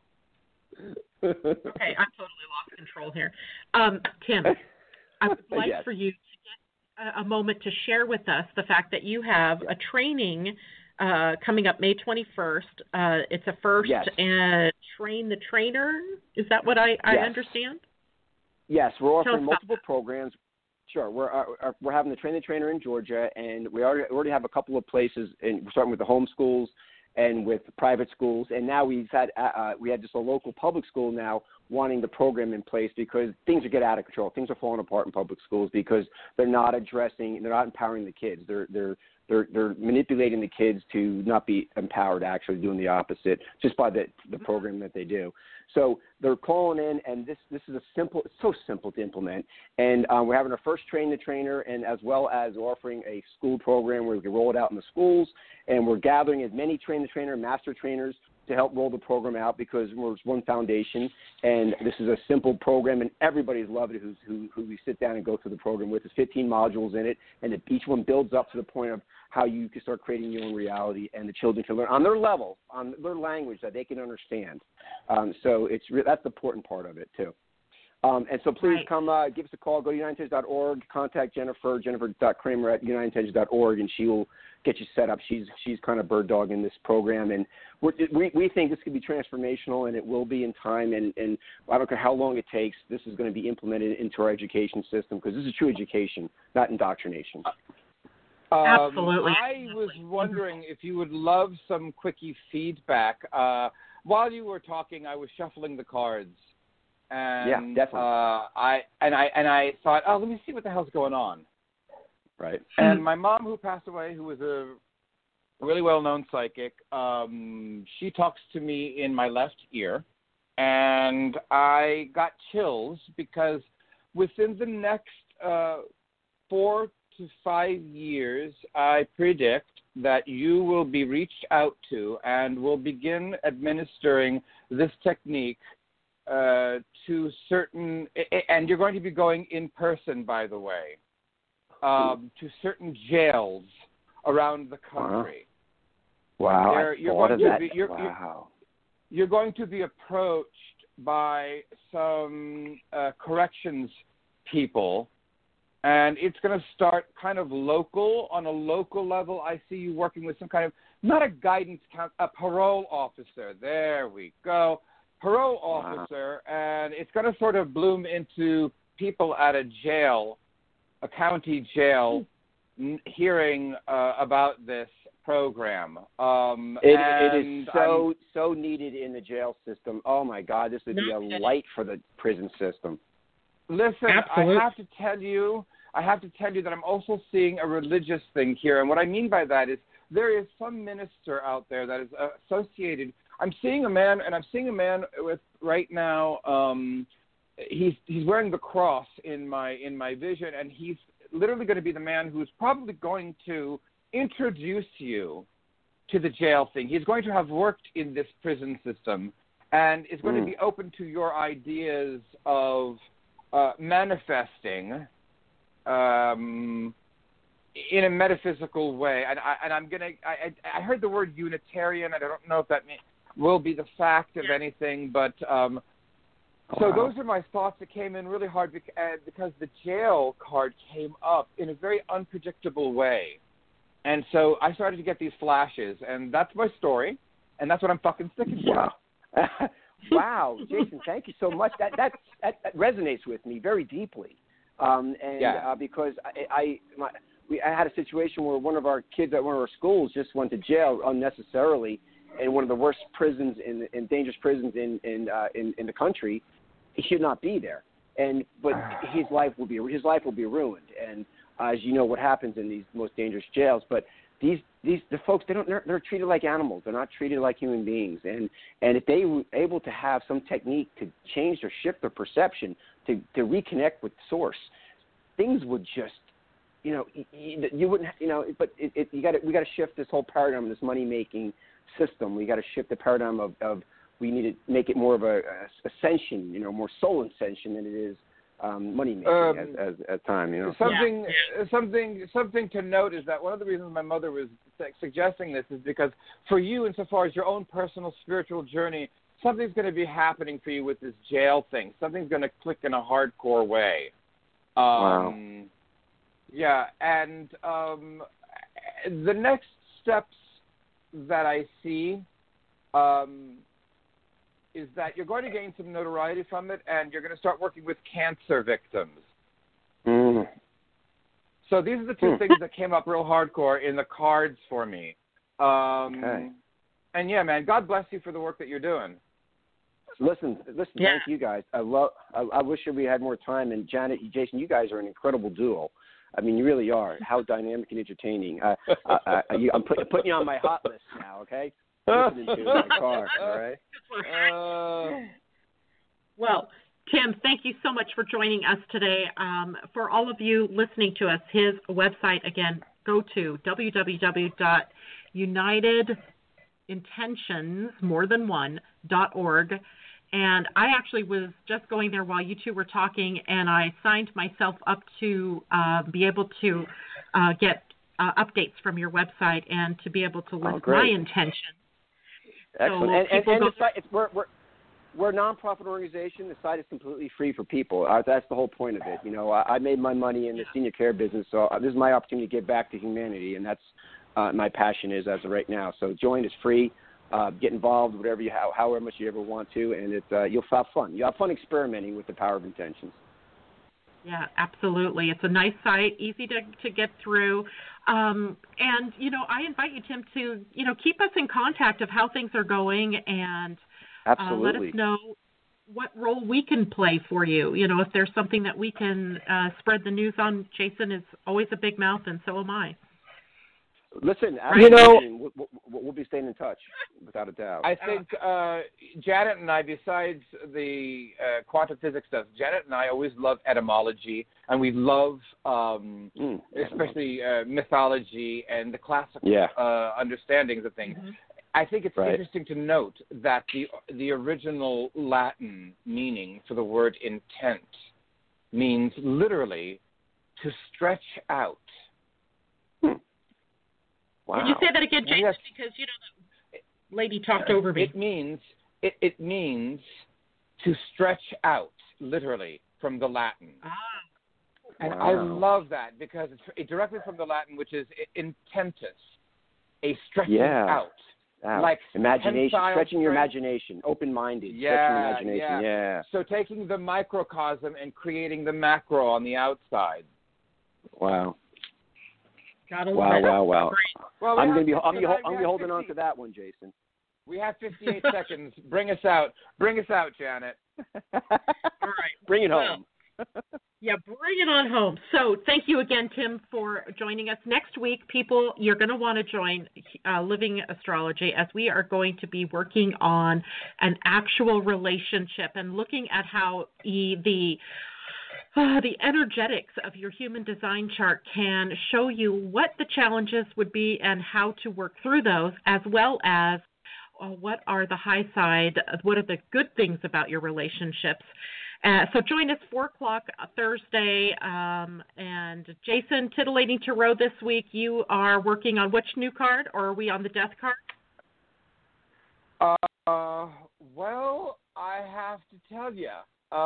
Okay, I'm totally lost control here. Tim, I would like for you to get a moment to share with us the fact that you have a training coming up May 21st. It's a first and Train the Trainer. Is that what I understand? Yes, we're offering multiple programs. Sure, we're having the Train the Trainer in Georgia, and we already have a couple of places, and we're starting with the home schools and with private schools, and now we had just a local public school now wanting the program in place because things are getting out of control. Things are falling apart in public schools because they're not empowering the kids. They're manipulating the kids to not be empowered, actually doing the opposite just by the program that they do. So they're calling in, and this is it's so simple to implement. And we're having our first Train the Trainer, and as well as offering a school program where we can roll it out in the schools. And we're gathering as many Train the Trainer, master trainers to help roll the program out because we're one foundation, and this is a simple program, and everybody's loved it who we sit down and go through the program with. There's 15 modules in it, and each one builds up to the point of how you can start creating your own reality, and the children can learn on their level, on their language that they can understand. So that's the important part of it, too. And so please come give us a call. Go to UnitedIntentions.org. Contact Jennifer, jennifer.kramer@UnitedIntentions.org, and she will get you set up. She's kind of bird dogging this program, and we think this could be transformational, and it will be in time. And I don't care how long it takes. This is going to be implemented into our education system because this is true education, not indoctrination. Absolutely. I was wondering if you would love some quickie feedback. While you were talking, I was shuffling the cards. And, yeah, definitely. I thought, let me see what the hell's going on. Right. And my mom, who passed away, who was a really well-known psychic, she talks to me in my left ear, and I got chills because within the next 4 to 5 years, I predict that you will be reached out to and will begin administering this technique to certain, and you're going to be going in person, by the way, to certain jails around the country. Wow. You're going to be approached by some corrections people, and it's going to start kind of on a local level. I see you working with some kind of, not a guidance counselor, a parole officer. There we go. Parole officer, and it's going to sort of bloom into people at a jail, a county jail, hearing about this program. It is so needed in the jail system. Oh my God, this would be a light for the prison system. Listen, Absolutely. I have to tell you that I'm also seeing a religious thing here, and what I mean by that is there is some minister out there that is associated. I'm seeing a man with right now. He's wearing the cross in my vision, and he's literally going to be the man who's probably going to introduce you to the jail thing. He's going to have worked in this prison system, and is going to be open to your ideas of manifesting in a metaphysical way. And I heard the word Unitarian. I don't know if that will be the fact of anything, but so those are my thoughts that came in really hard because the jail card came up in a very unpredictable way. And so I started to get these flashes, and that's my story, and that's what I'm fucking sticking to. Wow. Wow, Jason, thank you so much. That resonates with me very deeply. Because I had a situation where one of our kids at one of our schools just went to jail unnecessarily in one of the worst prisons in dangerous prisons in the country. He should not be there, but his life will be ruined. And as you know, what happens in these most dangerous jails, but the folks, they're treated like animals. They're not treated like human beings. And if they were able to have some technique to change or shift their perception, to reconnect with source, things would just, you wouldn't, but we got to shift this whole paradigm, this money making system. We got to shift the paradigm of we need to make it more of a ascension, more soul ascension than it is money making at time. Something to note is that one of the reasons my mother was suggesting this is because for you, insofar as your own personal spiritual journey, something's going to be happening for you with this jail thing. Something's going to click in a hardcore way. Wow. Yeah, and the next steps that I see is that you're going to gain some notoriety from it, and you're going to start working with cancer victims. Mm. So these are the two things that came up real hardcore in the cards for me. Okay. And yeah, man, God bless you for the work that you're doing. Listen, thank you guys. I wish we had more time. And Janet, Jason, you guys are an incredible duo. I mean, you really are. How dynamic and entertaining. I'm putting you on my hot list now, okay? Listening to in my car, all right? Well, Tim, thank you so much for joining us today. For all of you listening to us, his website, again, go to www.unitedintentions.org. And I actually was just going there while you two were talking, and I signed myself up to be able to get updates from your website and to be able to list my intentions. Excellent. So and the site, we're a nonprofit organization. The site is completely free for people. That's the whole point of it. I made my money in the senior care business, so this is my opportunity to give back to humanity, and that's my passion is as of right now. So join is free. Get involved, however much you ever want to, and you'll have fun. You'll have fun experimenting with the power of intentions. Yeah, absolutely. It's a nice site, easy to get through. And, I invite you, Tim, to, keep us in contact of how things are going and let us know what role we can play for you. If there's something that we can spread the news on. Jason is always a big mouth, and so am I. Listen, we'll be staying in touch, without a doubt. I think Janet and I, besides the quantum physics stuff, Janet and I always love etymology, and we love especially mythology and the classical understandings of things. Mm-hmm. I think it's interesting to note that the original Latin meaning for the word intent means literally to stretch out. Wow. Can you say that again, Jason? Yes. Because the lady talked over me. It means to stretch out, literally, from the Latin. And I love that because it's directly from the Latin, which is intentus, a stretching out. Like imagination, stretching your imaginine, open-minded, stretching your imagination. Yeah. So taking the microcosm and creating the macro on the outside. Wow. Gotta love it. Wow. Great. Well, I'm gonna be holding on to that one, Jason. We have 58 seconds. Bring us out, Janet. All right. Bring it home. Yeah, bring it on home. So thank you again, Tim, for joining us. Next week, people, you're going to want to join Living Astrology, as we are going to be working on an actual relationship and looking at how the energetics of your human design chart can show you what the challenges would be and how to work through those, as well as what are the high side, what are the good things about your relationships. So join us 4 o'clock Thursday. And Jason, Titillating Tarot this week, you are working on which new card, or are we on the death card? Well, I have to tell you,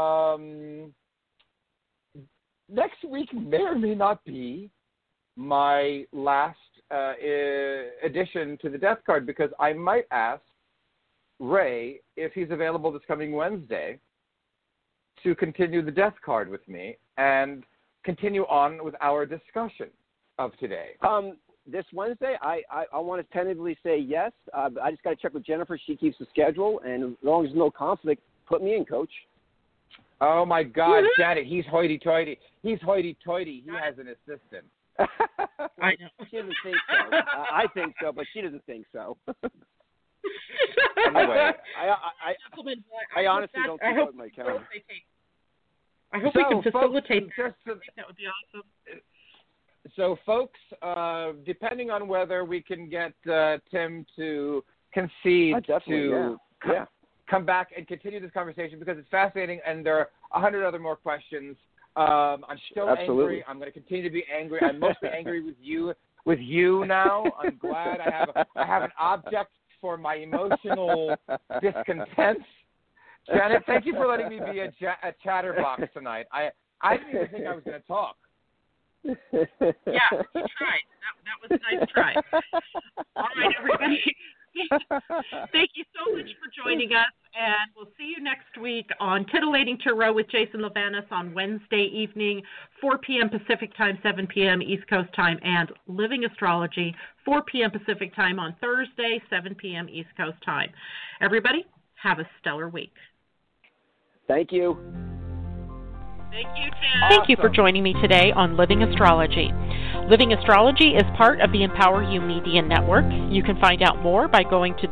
next week may or may not be my last addition to the death card, because I might ask Ray if he's available this coming Wednesday to continue the death card with me and continue on with our discussion of today. This Wednesday, I want to tentatively say yes. I just got to check with Jennifer. She keeps the schedule, and as long as there's no conflict, put me in, Coach. Oh, my God, Janet, he's hoity-toity. He has an assistant. I know. She doesn't think so. I think so, but she doesn't think so. Anyway, I honestly don't think about my calendar. I hope we can facilitate folks, that would be awesome. So, folks, depending on whether we can get Tim to concede to come back and continue this conversation, because it's fascinating and there are 100 other more questions. I'm still angry. I'm going to continue to be angry. I'm mostly angry with you now. I'm glad I have an object for my emotional discontent. Janet, thank you for letting me be a chatterbox tonight. I didn't even think I was going to talk. Yeah, you tried. That was a nice try. All right, everybody. Thank you so much for joining us, and we'll see you next week on Titillating Tarot with Jason Levanis on Wednesday evening, 4 p.m. Pacific Time, 7 p.m. East Coast Time, and Living Astrology, 4 p.m. Pacific Time on Thursday, 7 p.m. East Coast Time. Everybody, have a stellar week. Thank you. Thank you, Tim. Thank you for joining me today on Living Astrology. Living Astrology is part of the Empower You Media Network. You can find out more by going to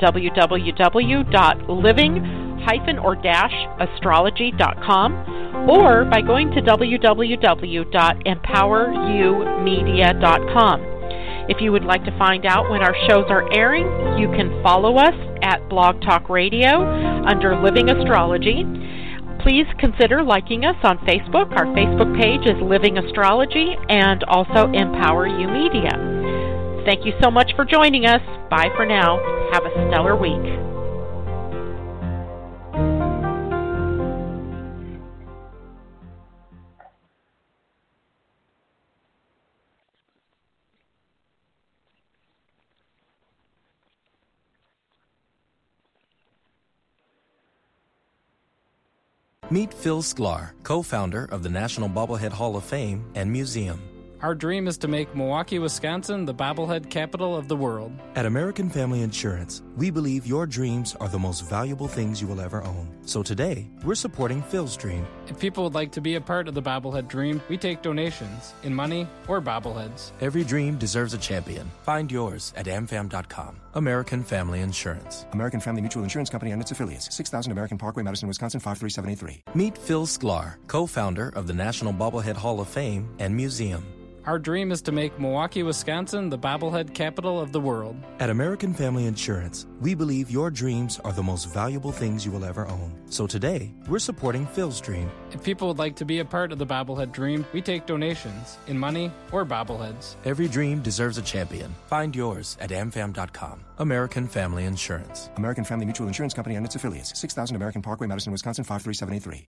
www.living-astrology.com or by going to www.empoweryoumedia.com. If you would like to find out when our shows are airing, you can follow us at Blog Talk Radio under Living Astrology. Please consider liking us on Facebook. Our Facebook page is Living Astrology and also Empower You Media. Thank you so much for joining us. Bye for now. Have a stellar week. Meet Phil Sklar, co-founder of the National Bobblehead Hall of Fame and Museum. Our dream is to make Milwaukee, Wisconsin the bobblehead capital of the world. At American Family Insurance, we believe your dreams are the most valuable things you will ever own. So today, we're supporting Phil's dream. If people would like to be a part of the bobblehead dream, we take donations in money or bobbleheads. Every dream deserves a champion. Find yours at amfam.com. American Family Insurance. American Family Mutual Insurance Company and its affiliates. 6000 American Parkway, Madison, Wisconsin, 53783. Meet Phil Sklar, co-founder of the National Bobblehead Hall of Fame and Museum. Our dream is to make Milwaukee, Wisconsin the bobblehead capital of the world. At American Family Insurance, we believe your dreams are the most valuable things you will ever own. So today, we're supporting Phil's dream. If people would like to be a part of the bobblehead dream, we take donations in money or bobbleheads. Every dream deserves a champion. Find yours at amfam.com. American Family Insurance. American Family Mutual Insurance Company and its affiliates. 6000 American Parkway, Madison, Wisconsin, 53783.